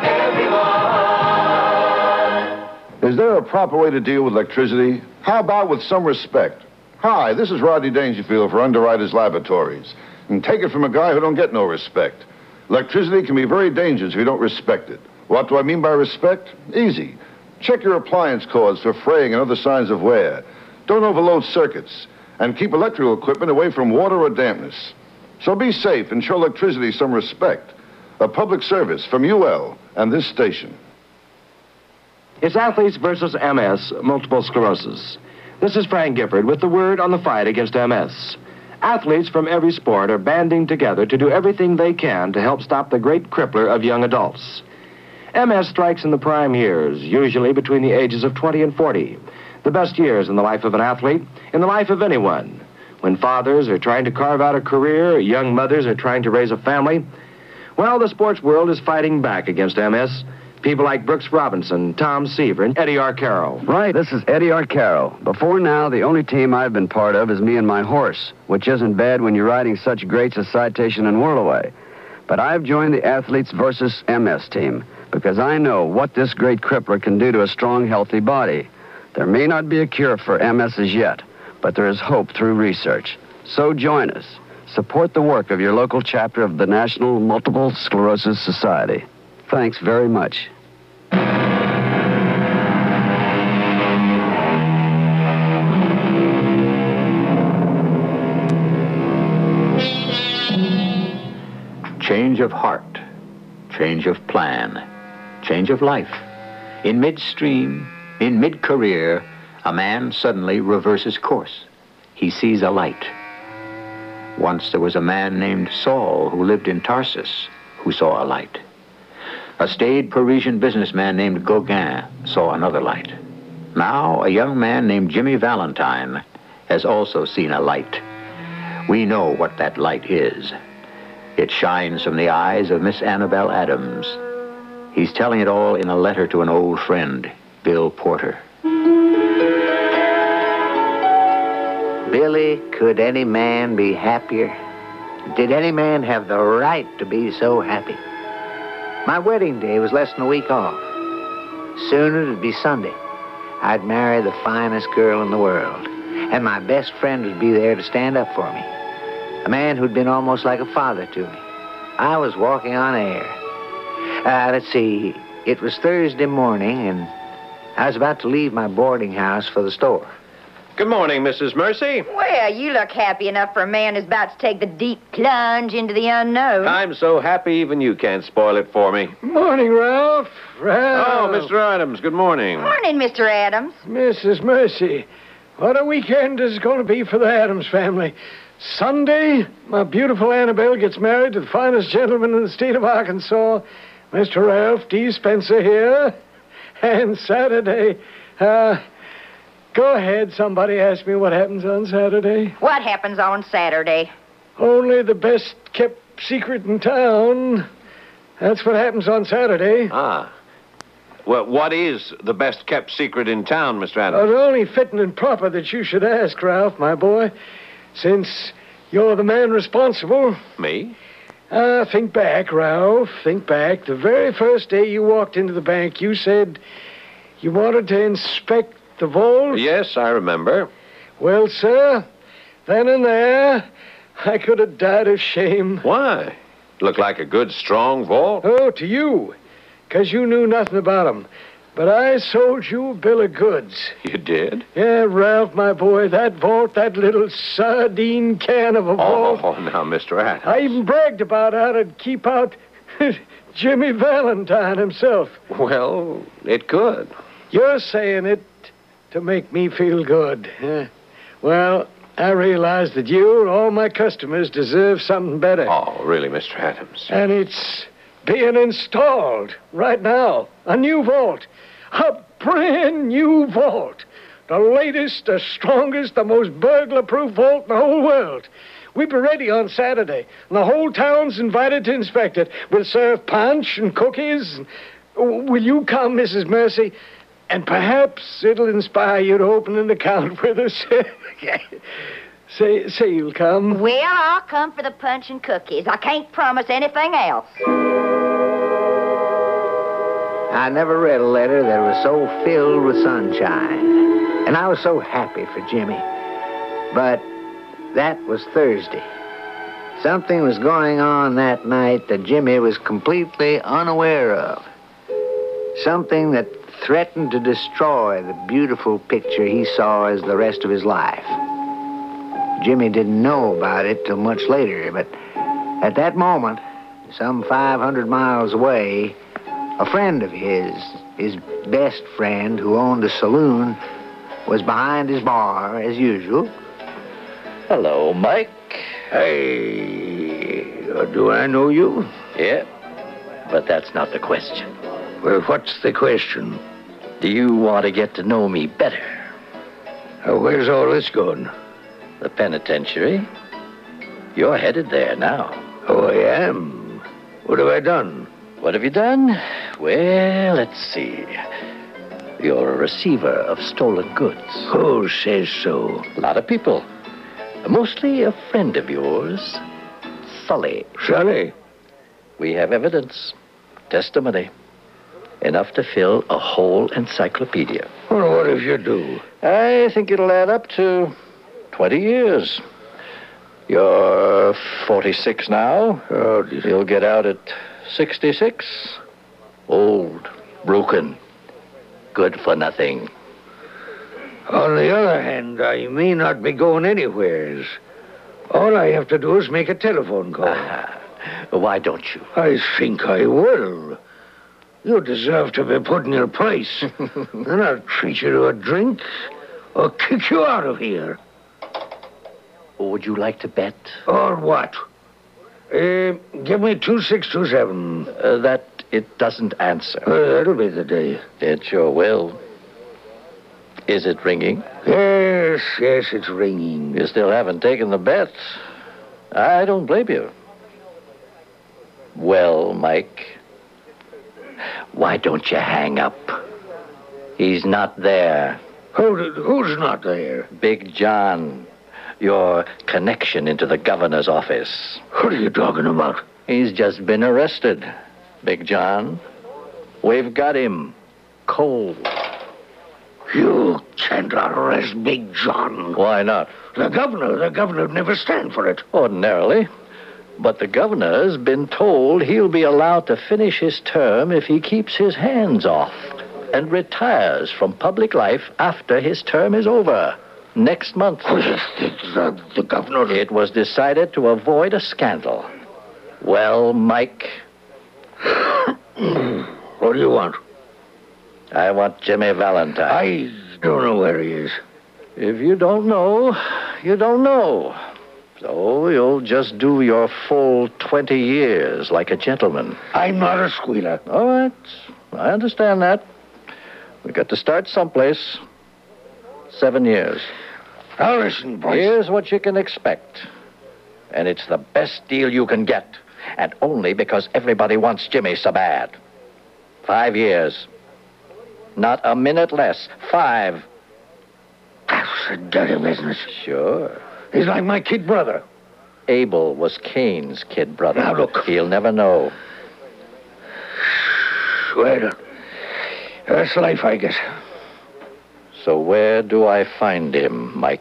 everyone. Is there a proper way to deal with electricity? How about with some respect? Hi, this is Rodney Dangerfield for Underwriters Laboratories. And take it from a guy who don't get no respect. Electricity can be very dangerous if you don't respect it. What do I mean by respect? Easy. Check your appliance cords for fraying and other signs of wear. Don't overload circuits. And keep electrical equipment away from water or dampness. So be safe and show electricity some respect. A public service from UL and this station. It's Athletes versus MS, multiple sclerosis. This is Frank Gifford with the word on the fight against MS. Athletes from every sport are banding together to do everything they can to help stop the great crippler of young adults. MS strikes in the prime years, usually between the ages of 20 and 40. The best years in the life of an athlete, in the life of anyone. When fathers are trying to carve out a career, young mothers are trying to raise a family. Well, the sports world is fighting back against MS. People like Brooks Robinson, Tom Seaver, and Eddie Arcaro. Right, this is Eddie Arcaro. Before now, the only team I've been part of is me and my horse, which isn't bad when you're riding such greats as Citation and Whirlaway. But I've joined the Athletes versus MS team because I know what this great crippler can do to a strong, healthy body. There may not be a cure for MS as yet, but there is hope through research. So join us. Support the work of your local chapter of the National Multiple Sclerosis Society. Thanks very much. Change of heart, change of plan, change of life. In midstream, in mid-career, a man suddenly reverses course. He sees a light. Once there was a man named Saul who lived in Tarsus who saw a light. A staid Parisian businessman named Gauguin saw another light. Now a young man named Jimmy Valentine has also seen a light. We know what that light is. It shines from the eyes of Miss Annabelle Adams. He's telling it all in a letter to an old friend, Bill Porter. Billy, could any man be happier? Did any man have the right to be so happy? My wedding day was less than a week off. Soon it'd be Sunday. I'd marry the finest girl in the world, and my best friend would be there to stand up for me. A man who'd been almost like a father to me. I was walking on air. Let's see, it was Thursday morning, and I was about to leave my boarding house for the store. Good morning, Mrs. Mercy. Well, you look happy enough for a man who's about to take the deep plunge into the unknown. I'm so happy even you can't spoil it for me. Morning, Ralph. Ralph. Oh, Mr. Adams, good morning. Morning, Mr. Adams. Mrs. Mercy, what a weekend is going to be for the Adams family. Sunday, my beautiful Annabelle gets married to the finest gentleman in the state of Arkansas, Mr. Ralph D. Spencer here. And Saturday, go ahead, somebody ask me what happens on Saturday. What happens on Saturday? Only the best kept secret in town. That's what happens on Saturday. Ah. Well, what is the best kept secret in town, Mr. Adams? It's only fitting and proper that you should ask, Ralph, my boy, since you're the man responsible. Me? Think back, Ralph. Think back. The very first day you walked into the bank, you said you wanted to inspect the vault? Yes, I remember. Well, sir, then and there, I could have died of shame. Why? Looked like a good, strong vault. Oh, to you, because you knew nothing about 'em. But I sold you a bill of goods. You did? Yeah, Ralph, my boy, that vault, that little sardine can of a vault. Oh, now, Mr. Adams. I even bragged about how to keep out Jimmy Valentine himself. Well, it could. You're saying it to make me feel good. Well, I realize that you and all my customers deserve something better. Oh, really, Mr. Adams? And it's being installed right now. A new vault. A brand new vault. The latest, the strongest, the most burglar-proof vault in the whole world. We'll be ready on Saturday, and the whole town's invited to inspect it. We'll serve punch and cookies. Will you come, Mrs. Mercy? And perhaps it'll inspire you to open an account with us. Say you'll come. Well, I'll come for the punch and cookies. I can't promise anything else. I never read a letter that was so filled with sunshine. And I was so happy for Jimmy. But that was Thursday. Something was going on that night that Jimmy was completely unaware of. Something that threatened to destroy the beautiful picture he saw as the rest of his life. Jimmy didn't know about it till much later, but at that moment, some 500 miles away, a friend of his His best friend, who owned a saloon, was behind his bar, as usual. Hello, Mike. Hey, do I know you? Yeah, but that's not the question. Well, what's the question? Do you want to get to know me better? Where's all this going? The penitentiary. You're headed there now. Oh, I am? What have I done? What have you done? Well, let's see. You're a receiver of stolen goods. Who says so? A lot of people. Mostly a friend of yours, Sully. Sully? We have evidence, testimony, enough to fill a whole encyclopedia. Well, what if you do? I think it'll add up to 20 years. You're 46 now. Oh, you'll get out at 66. Old, broken, good for nothing. On the other hand, I may not be going anywheres. All I have to do is make a telephone call. Why don't you? I think I will. You deserve to be put in your place. Then I'll treat you to a drink or kick you out of here. Would you like to bet? Or what? Give me 2627. That it doesn't answer. That'll be the day. It sure will. Is it ringing? Yes, it's ringing. You still haven't taken the bet. I don't blame you. Well, Mike, why don't you hang up? He's not there. Who's not there? Big John. Your connection into the governor's office. What are you talking about? He's just been arrested, Big John. We've got him cold. You can't arrest Big John. Why not? The governor would never stand for it. Ordinarily. But the governor's been told he'll be allowed to finish his term if he keeps his hands off and retires from public life after his term is over. Next month. The governor... It was decided to avoid a scandal. Well, Mike... What do you want? I want Jimmy Valentine. I don't know where he is. If you don't know, you don't know. So you'll just do your full 20 years like a gentleman. I'm not a squealer. All right. I understand that. We got to start someplace. 7 years. Now listen, boys. Here's what you can expect. And it's the best deal you can get. And only because everybody wants Jimmy so bad. 5 years. Not a minute less. 5. That's a dirty business. Sure. He's like my kid brother. Abel was Cain's kid brother. Now, look. He'll never know. Well, that's life, I guess. So where do I find him, Mike?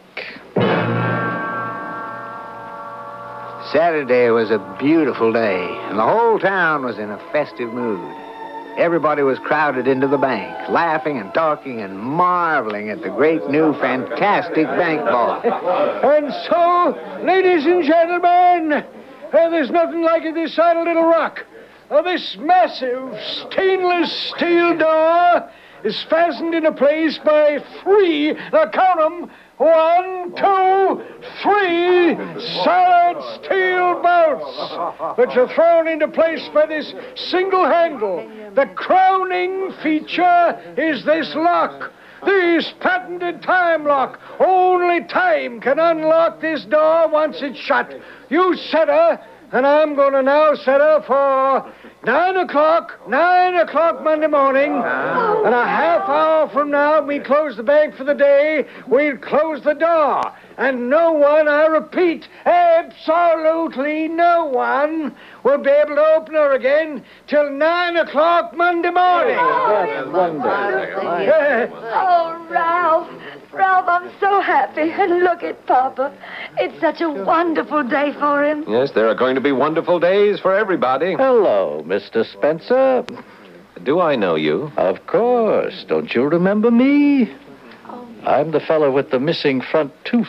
Saturday was a beautiful day, and the whole town was in a festive mood. Everybody was crowded into the bank, laughing and talking and marveling at the great new fantastic bank vault. And so, ladies and gentlemen, there's nothing like it this side of Little Rock. This massive stainless steel door is fastened into place by 3, now count them, 1, 2, 3 solid steel bolts, which are thrown into place by this single handle. The crowning feature is this lock. This patented time lock. Only time can unlock this door once it's shut. You set her, and I'm going to now set her for 9 o'clock Monday morning. And a half hour from now, we close the bank for the day. We'll close the door. And no one, I repeat, absolutely no one will be able to open her again till 9 o'clock Monday morning. That's wonderful. Oh, Ralph. Ralph, I'm so happy. And look at Papa. It's such a wonderful day for him. Yes, there are going to be wonderful days for everybody. Hello, Mr. Spencer. Do I know you? Of course. Don't you remember me? I'm the fellow with the missing front tooth.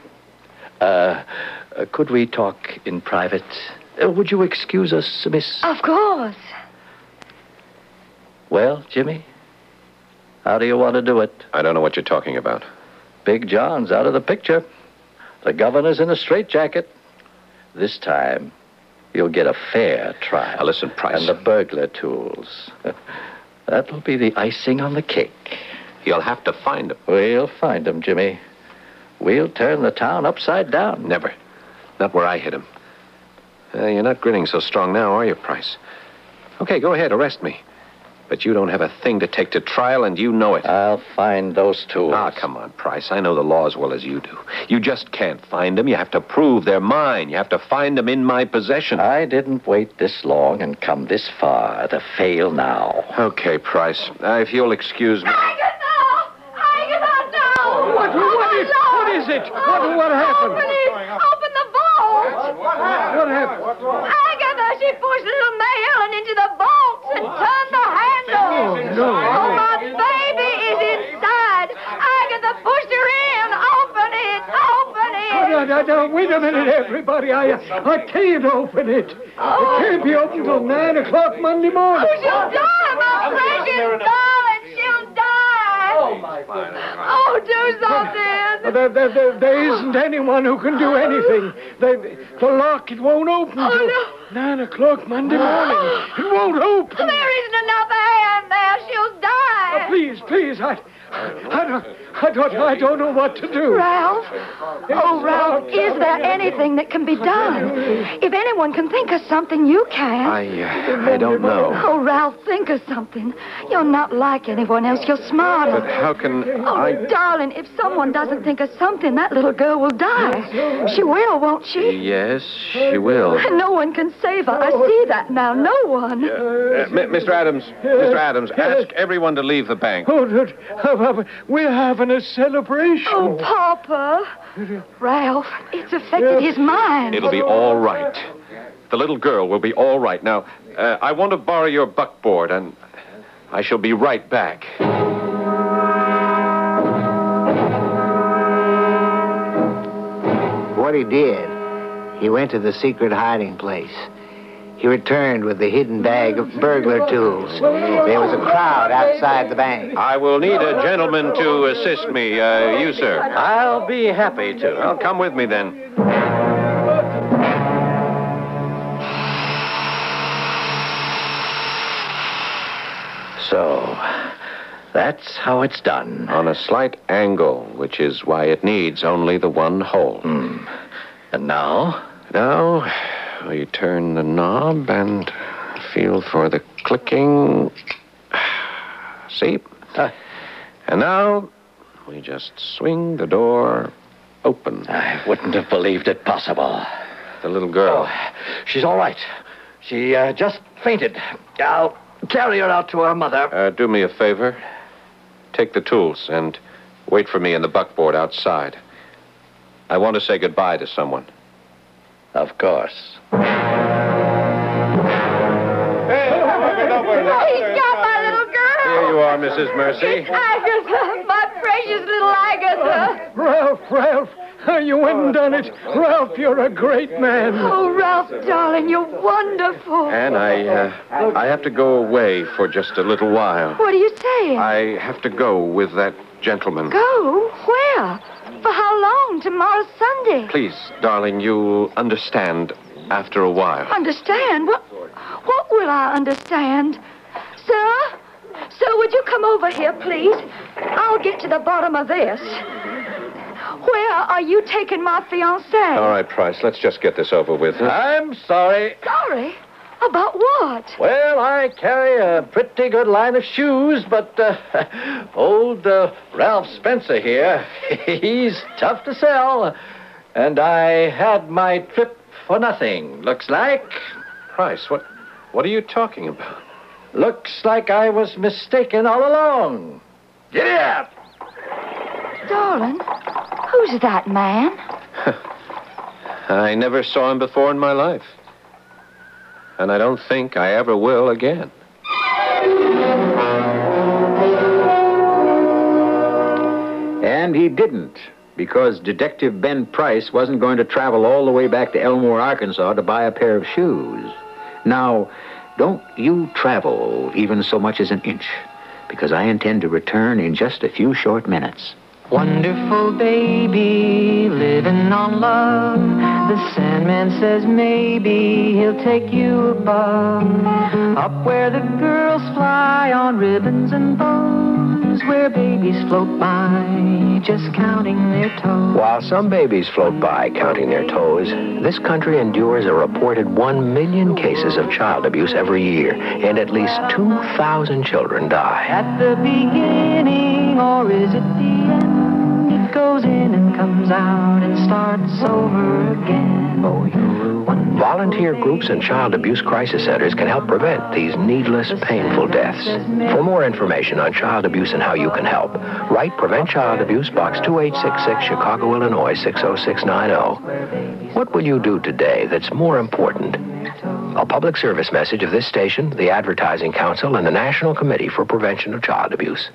Could we talk in private? Would you excuse us, Miss? Of course. Well, Jimmy, How do you want to do it? I don't know what you're talking about. Big John's out of the picture. The governor's in a straitjacket. This time, you'll get a fair trial. Now, listen, Price. And the burglar tools. That'll be the icing on the cake. You'll have to find him. We'll find him, Jimmy. We'll turn the town upside down. Never. Not where I hit him. You're not grinning so strong now, are you, Price? Okay, go ahead, arrest me. But you don't have a thing to take to trial, and you know it. I'll find those tools. Ah, come on, Price. I know the law as well as you do. You just can't find them. You have to prove they're mine. You have to find them in my possession. I didn't wait this long and come this far to fail now. Okay, Price. If you'll excuse me. What is it? What happened? Open the vault! What happened? Agatha, she pushed little May Ellen into the vaults and turned the handle. No. Oh, my baby is inside. Agatha pushed her in. Open it. Open it. No, wait a minute, everybody. I can't open it. It can't be opened till 9 o'clock Monday morning. Oh, she'll die, my precious darling. She'll die. Oh, my God. Oh, do something. There isn't anyone who can do anything. The lock, it won't open till 9 o'clock Monday morning. It won't open. There isn't enough hand there. She'll die. Please, I don't know what to do. Ralph? Oh, Ralph, is there anything that can be done? If anyone can think of something, you can. I don't know. Oh, Ralph, think of something. You're not like anyone else. You're smarter. But how can Oh, darling, if someone doesn't think of something, that little girl will die. She will, won't she? Yes, she will. No one can save her. I see that now. No one. Mr. Adams, ask everyone to leave the bank. We're having a celebration. Oh, Papa. Ralph, it's affected his mind. It'll be all right. The little girl will be all right. Now, I want to borrow your buckboard, and I shall be right back. What he did, he went to the secret hiding place. He returned with the hidden bag of burglar tools. There was a crowd outside the bank. I will need a gentleman to assist me. You, sir. I'll be happy to. Well, come with me, then. So, that's how it's done. On a slight angle, which is why it needs only the one hole. And now? Now, we turn the knob and feel for the clicking. See? And now, we just swing the door open. I wouldn't have believed it possible. The little girl. Oh, she's all right. She just fainted. I'll carry her out to her mother. Do me a favor. Take the tools and wait for me in the buckboard outside. I want to say goodbye to someone. Of course. Oh, he's got my little girl. Here you are, Mrs. Mercy. Agatha, my precious little Agatha. Ralph, you went and done it. Ralph, you're a great man. Oh, Ralph, darling, you're wonderful. And I have to go away for just a little while. What are you saying? I have to go with that gentleman. Go? Where? For how long? Tomorrow's Sunday. Please, darling, you'll understand after a while. Understand? What will I understand? Sir? Sir, would you come over here, please? I'll get to the bottom of this. Where are you taking my fiancé? All right, Price, let's just get this over with. I'm sorry. Sorry? About what? Well, I carry a pretty good line of shoes, but old Ralph Spencer here, he's tough to sell. And I had my trip for nothing, looks like. Price, what are you talking about? Looks like I was mistaken all along. Get up! Darling, who's that man? I never saw him before in my life. And I don't think I ever will again. And he didn't, because Detective Ben Price wasn't going to travel all the way back to Elmore, Arkansas to buy a pair of shoes. Now, don't you travel even so much as an inch, because I intend to return in just a few short minutes. Wonderful baby, living on love. The Sandman says maybe he'll take you above. Up where the girls fly on ribbons and bows, where babies float by, just counting their toes. While some babies float by counting their toes, this country endures a reported 1 million cases of child abuse every year, and at least 2,000 children die. At the beginning, or is it the end? It goes in and comes out and starts over again. Oh, you volunteer groups and child abuse crisis centers can help prevent these needless, painful deaths. For more information on child abuse and how you can help, write Prevent Child Abuse, Box 2866, Chicago, Illinois, 60690. What will you do today that's more important? A public service message of this station, the Advertising Council, and the National Committee for Prevention of Child Abuse.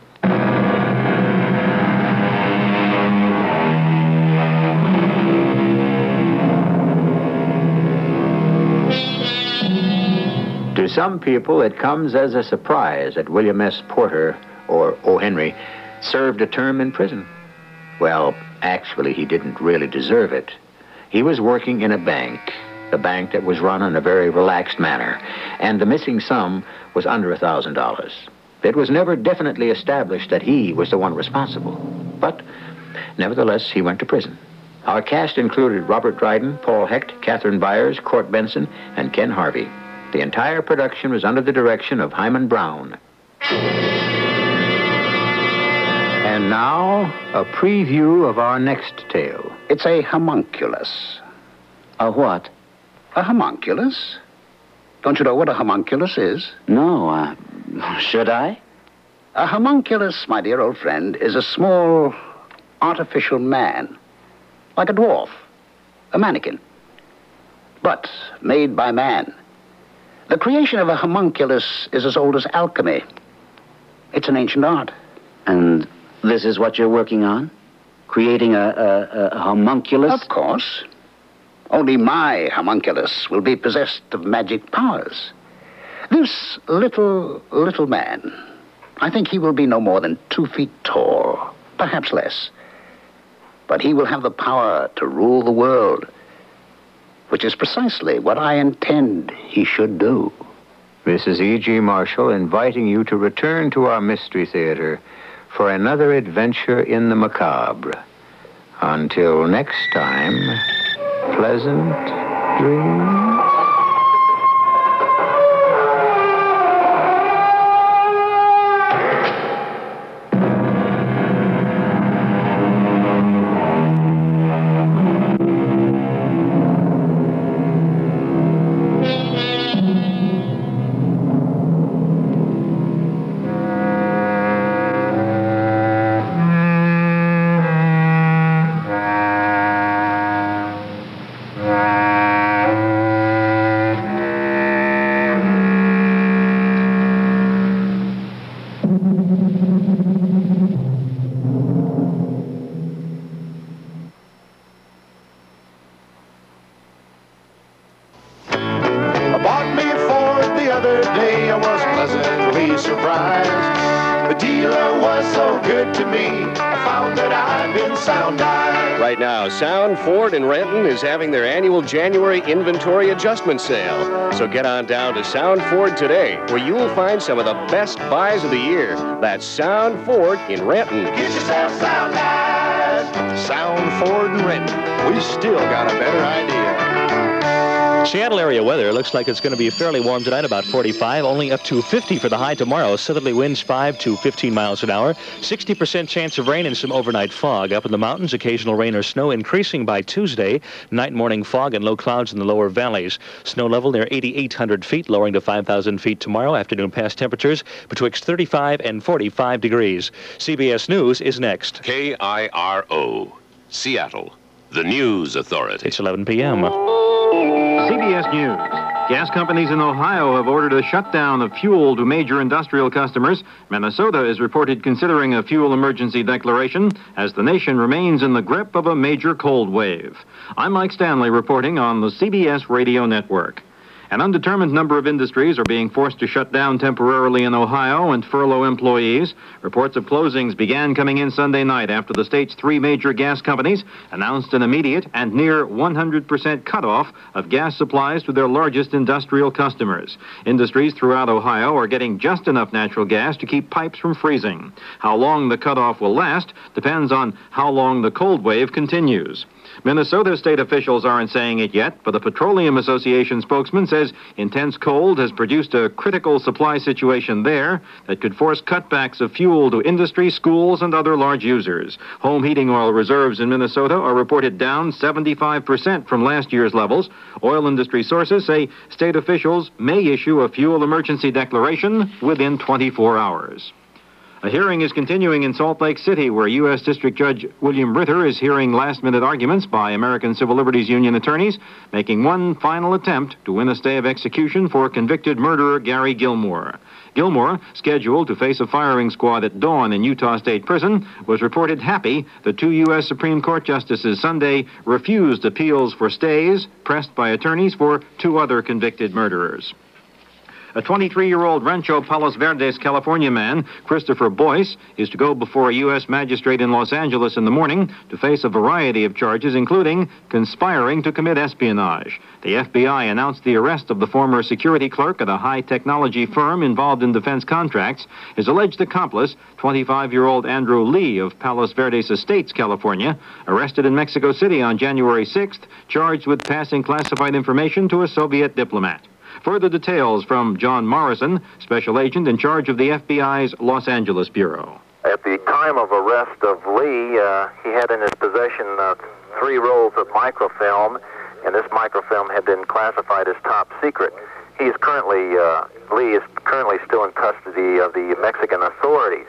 To some people, it comes as a surprise that William S. Porter, or O. Henry, served a term in prison. Well, actually, he didn't really deserve it. He was working in a bank that was run in a very relaxed manner, and the missing sum was under $1,000. It was never definitely established that he was the one responsible, but nevertheless, he went to prison. Our cast included Robert Dryden, Paul Hecht, Catherine Byers, Court Benson, and Ken Harvey. The entire production was under the direction of Hyman Brown. And now, a preview of our next tale. It's a homunculus. A what? A homunculus? Don't you know what a homunculus is? No, should I? A homunculus, my dear old friend, is a small artificial man. Like a dwarf. A mannequin. But made by man. The creation of a homunculus is as old as alchemy. It's an ancient art. And this is what you're working on? Creating a homunculus? Of course. Only my homunculus will be possessed of magic powers. This little man, I think he will be no more than 2 feet tall, perhaps less. But he will have the power to rule the world, which is precisely what I intend he should do. This is E.G. Marshall inviting you to return to our Mystery Theater for another adventure in the macabre. Until next time, pleasant dreams. Bought me a Ford the other day, I was pleasantly surprised. The dealer was so good to me, I found that I'd been sound-eyed. Right now, Sound Ford in Renton is having their annual January inventory adjustment sale. So get on down to Sound Ford today, where you will find some of the best buys of the year. That's Sound Ford in Renton. Get yourself sound-eyed. Sound Ford in Renton. We still got a better idea. Seattle area weather looks like it's going to be fairly warm tonight, about 45, only up to 50 for the high tomorrow. Southerly winds 5 to 15 miles an hour. 60% chance of rain and some overnight fog. Up in the mountains, occasional rain or snow increasing by Tuesday. Night morning fog and low clouds in the lower valleys. Snow level near 8,800 feet, lowering to 5,000 feet tomorrow. Afternoon past temperatures betwixt 35 and 45 degrees. CBS News is next. KIRO, Seattle, the news authority. It's 11 p.m. CBS News. Gas companies in Ohio have ordered a shutdown of fuel to major industrial customers. Minnesota is reported considering a fuel emergency declaration as the nation remains in the grip of a major cold wave. I'm Mike Stanley reporting on the CBS Radio Network. An undetermined number of industries are being forced to shut down temporarily in Ohio and furlough employees. Reports of closings began coming in Sunday night after the state's three major gas companies announced an immediate and near 100% cutoff of gas supplies to their largest industrial customers. Industries throughout Ohio are getting just enough natural gas to keep pipes from freezing. How long the cutoff will last depends on how long the cold wave continues. Minnesota state officials aren't saying it yet, but the Petroleum Association spokesman says intense cold has produced a critical supply situation there that could force cutbacks of fuel to industry, schools, and other large users. Home heating oil reserves in Minnesota are reported down 75% from last year's levels. Oil industry sources say state officials may issue a fuel emergency declaration within 24 hours. A hearing is continuing in Salt Lake City, where U.S. District Judge William Ritter is hearing last-minute arguments by American Civil Liberties Union attorneys, making one final attempt to win a stay of execution for convicted murderer Gary Gilmore. Gilmore, scheduled to face a firing squad at dawn in Utah State Prison, was reported happy that two U.S. Supreme Court justices Sunday refused appeals for stays pressed by attorneys for two other convicted murderers. A 23-year-old Rancho Palos Verdes, California man, Christopher Boyce, is to go before a U.S. magistrate in Los Angeles in the morning to face a variety of charges, including conspiring to commit espionage. The FBI announced the arrest of the former security clerk at a high-technology firm involved in defense contracts. His alleged accomplice, 25-year-old Andrew Lee of Palos Verdes Estates, California, arrested in Mexico City on January 6th, charged with passing classified information to a Soviet diplomat. Further details from John Morrison, special agent in charge of the FBI's Los Angeles Bureau. At the time of arrest of Lee, he had in his possession 3 rolls of microfilm, and this microfilm had been classified as top secret. Lee is currently still in custody of the Mexican authorities.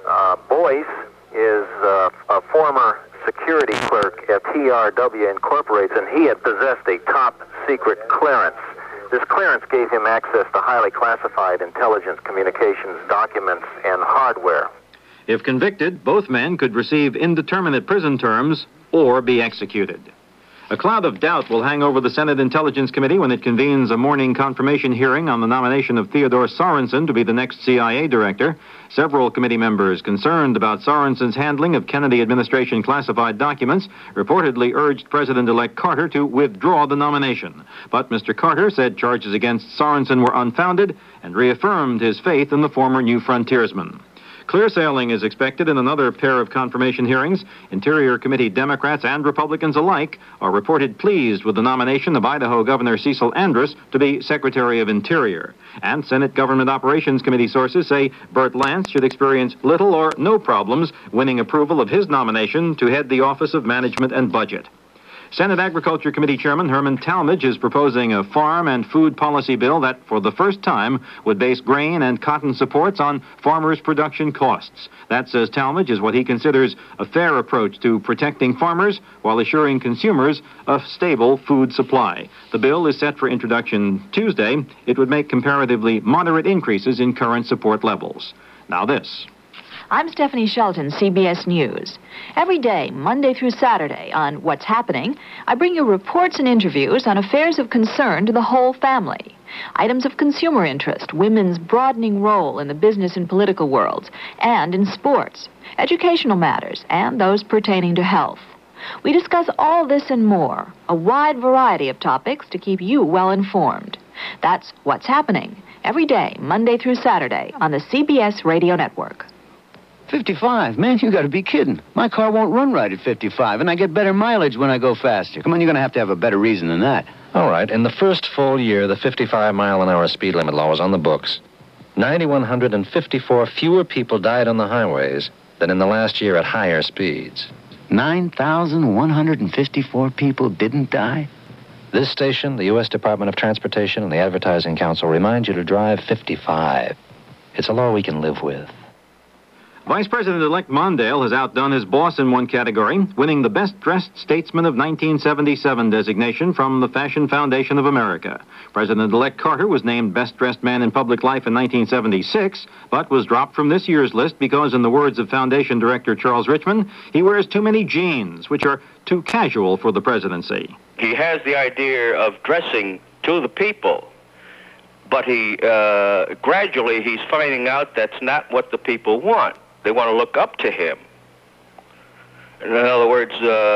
Boyce is a former security clerk at TRW Incorporated, and he had possessed a top secret clearance. This clearance gave him access to highly classified intelligence communications documents and hardware. If convicted, both men could receive indeterminate prison terms or be executed. A cloud of doubt will hang over the Senate Intelligence Committee when it convenes a morning confirmation hearing on the nomination of Theodore Sorensen to be the next CIA director. Several committee members concerned about Sorensen's handling of Kennedy administration classified documents reportedly urged President-elect Carter to withdraw the nomination. But Mr. Carter said charges against Sorensen were unfounded and reaffirmed his faith in the former New Frontiersman. Clear sailing is expected in another pair of confirmation hearings. Interior Committee Democrats and Republicans alike are reported pleased with the nomination of Idaho Governor Cecil Andrus to be Secretary of Interior. And Senate Government Operations Committee sources say Burt Lance should experience little or no problems winning approval of his nomination to head the Office of Management and Budget. Senate Agriculture Committee Chairman Herman Talmadge is proposing a farm and food policy bill that, for the first time, would base grain and cotton supports on farmers' production costs. That, says Talmadge, is what he considers a fair approach to protecting farmers while assuring consumers a stable food supply. The bill is set for introduction Tuesday. It would make comparatively moderate increases in current support levels. Now this. I'm Stephanie Shelton, CBS News. Every day, Monday through Saturday, on What's Happening, I bring you reports and interviews on affairs of concern to the whole family. Items of consumer interest, women's broadening role in the business and political worlds, and in sports, educational matters, and those pertaining to health. We discuss all this and more, a wide variety of topics to keep you well informed. That's What's Happening, every day, Monday through Saturday, on the CBS Radio Network. 55? Man, you gotta be kidding. My car won't run right at 55, and I get better mileage when I go faster. Come on, you're gonna have a better reason than that. All right, in the first full year, the 55-mile-an-hour speed limit law was on the books. 9,154 fewer people died on the highways than in the last year at higher speeds. 9,154 people didn't die? This station, the U.S. Department of Transportation, and the Advertising Council remind you to drive 55. It's a law we can live with. Vice President-elect Mondale has outdone his boss in one category, winning the Best Dressed Statesman of 1977 designation from the Fashion Foundation of America. President-elect Carter was named Best Dressed Man in Public Life in 1976, but was dropped from this year's list because, in the words of Foundation Director Charles Richmond, he wears too many jeans, which are too casual for the presidency. He has the idea of dressing to the people. But gradually he's finding out that's not what the people want. They want to look up to him. In other words,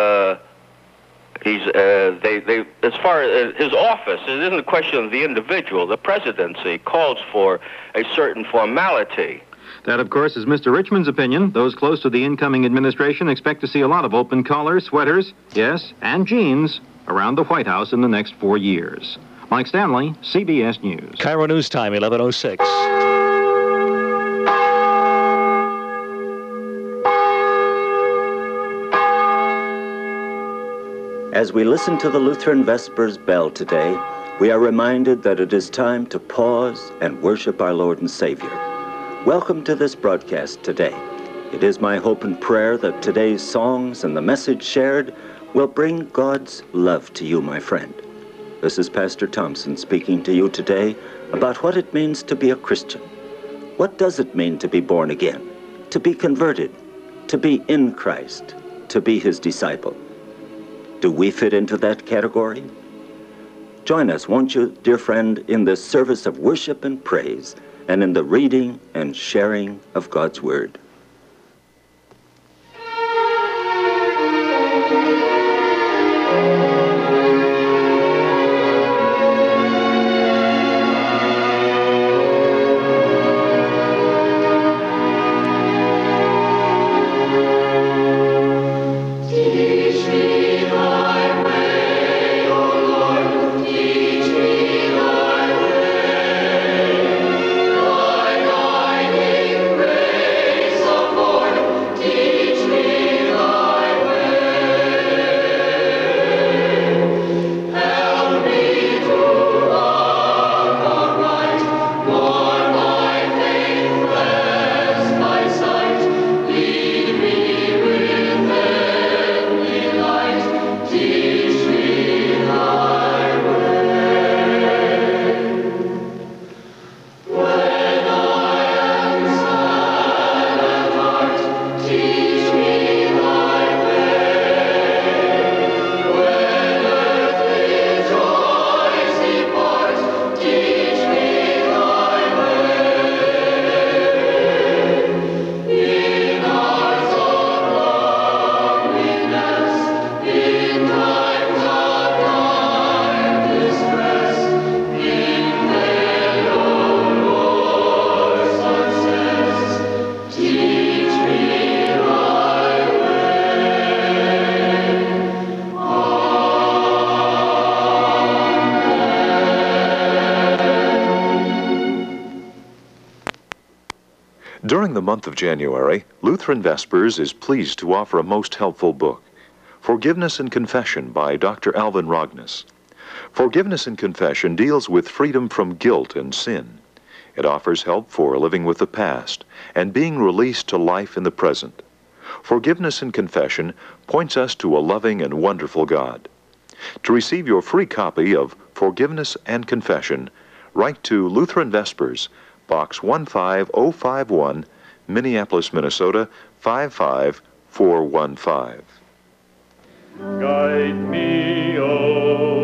as far as his office, it isn't a question of the individual. The presidency calls for a certain formality. That, of course, is Mr. Richmond's opinion. Those close to the incoming administration expect to see a lot of open collars, sweaters, yes, and jeans around the White House in the next 4 years. Mike Stanley, CBS News. Cairo News Time, 11:06. As we listen to the Lutheran Vespers bell today, we are reminded that it is time to pause and worship our Lord and Savior. Welcome to this broadcast today. It is my hope and prayer that today's songs and the message shared will bring God's love to you, my friend. This is Pastor Thompson speaking to you today about what it means to be a Christian. What does it mean to be born again, to be converted, to be in Christ, to be his disciple? Do we fit into that category? Join us, won't you, dear friend, in this service of worship and praise, and in the reading and sharing of God's Word. During the month of January, Lutheran Vespers is pleased to offer a most helpful book, Forgiveness and Confession by Dr. Alvin Rogness. Forgiveness and Confession deals with freedom from guilt and sin. It offers help for living with the past and being released to life in the present. Forgiveness and Confession points us to a loving and wonderful God. To receive your free copy of Forgiveness and Confession, write to Lutheran Vespers, Box 15051, Minneapolis, Minnesota, 55415. Guide me, O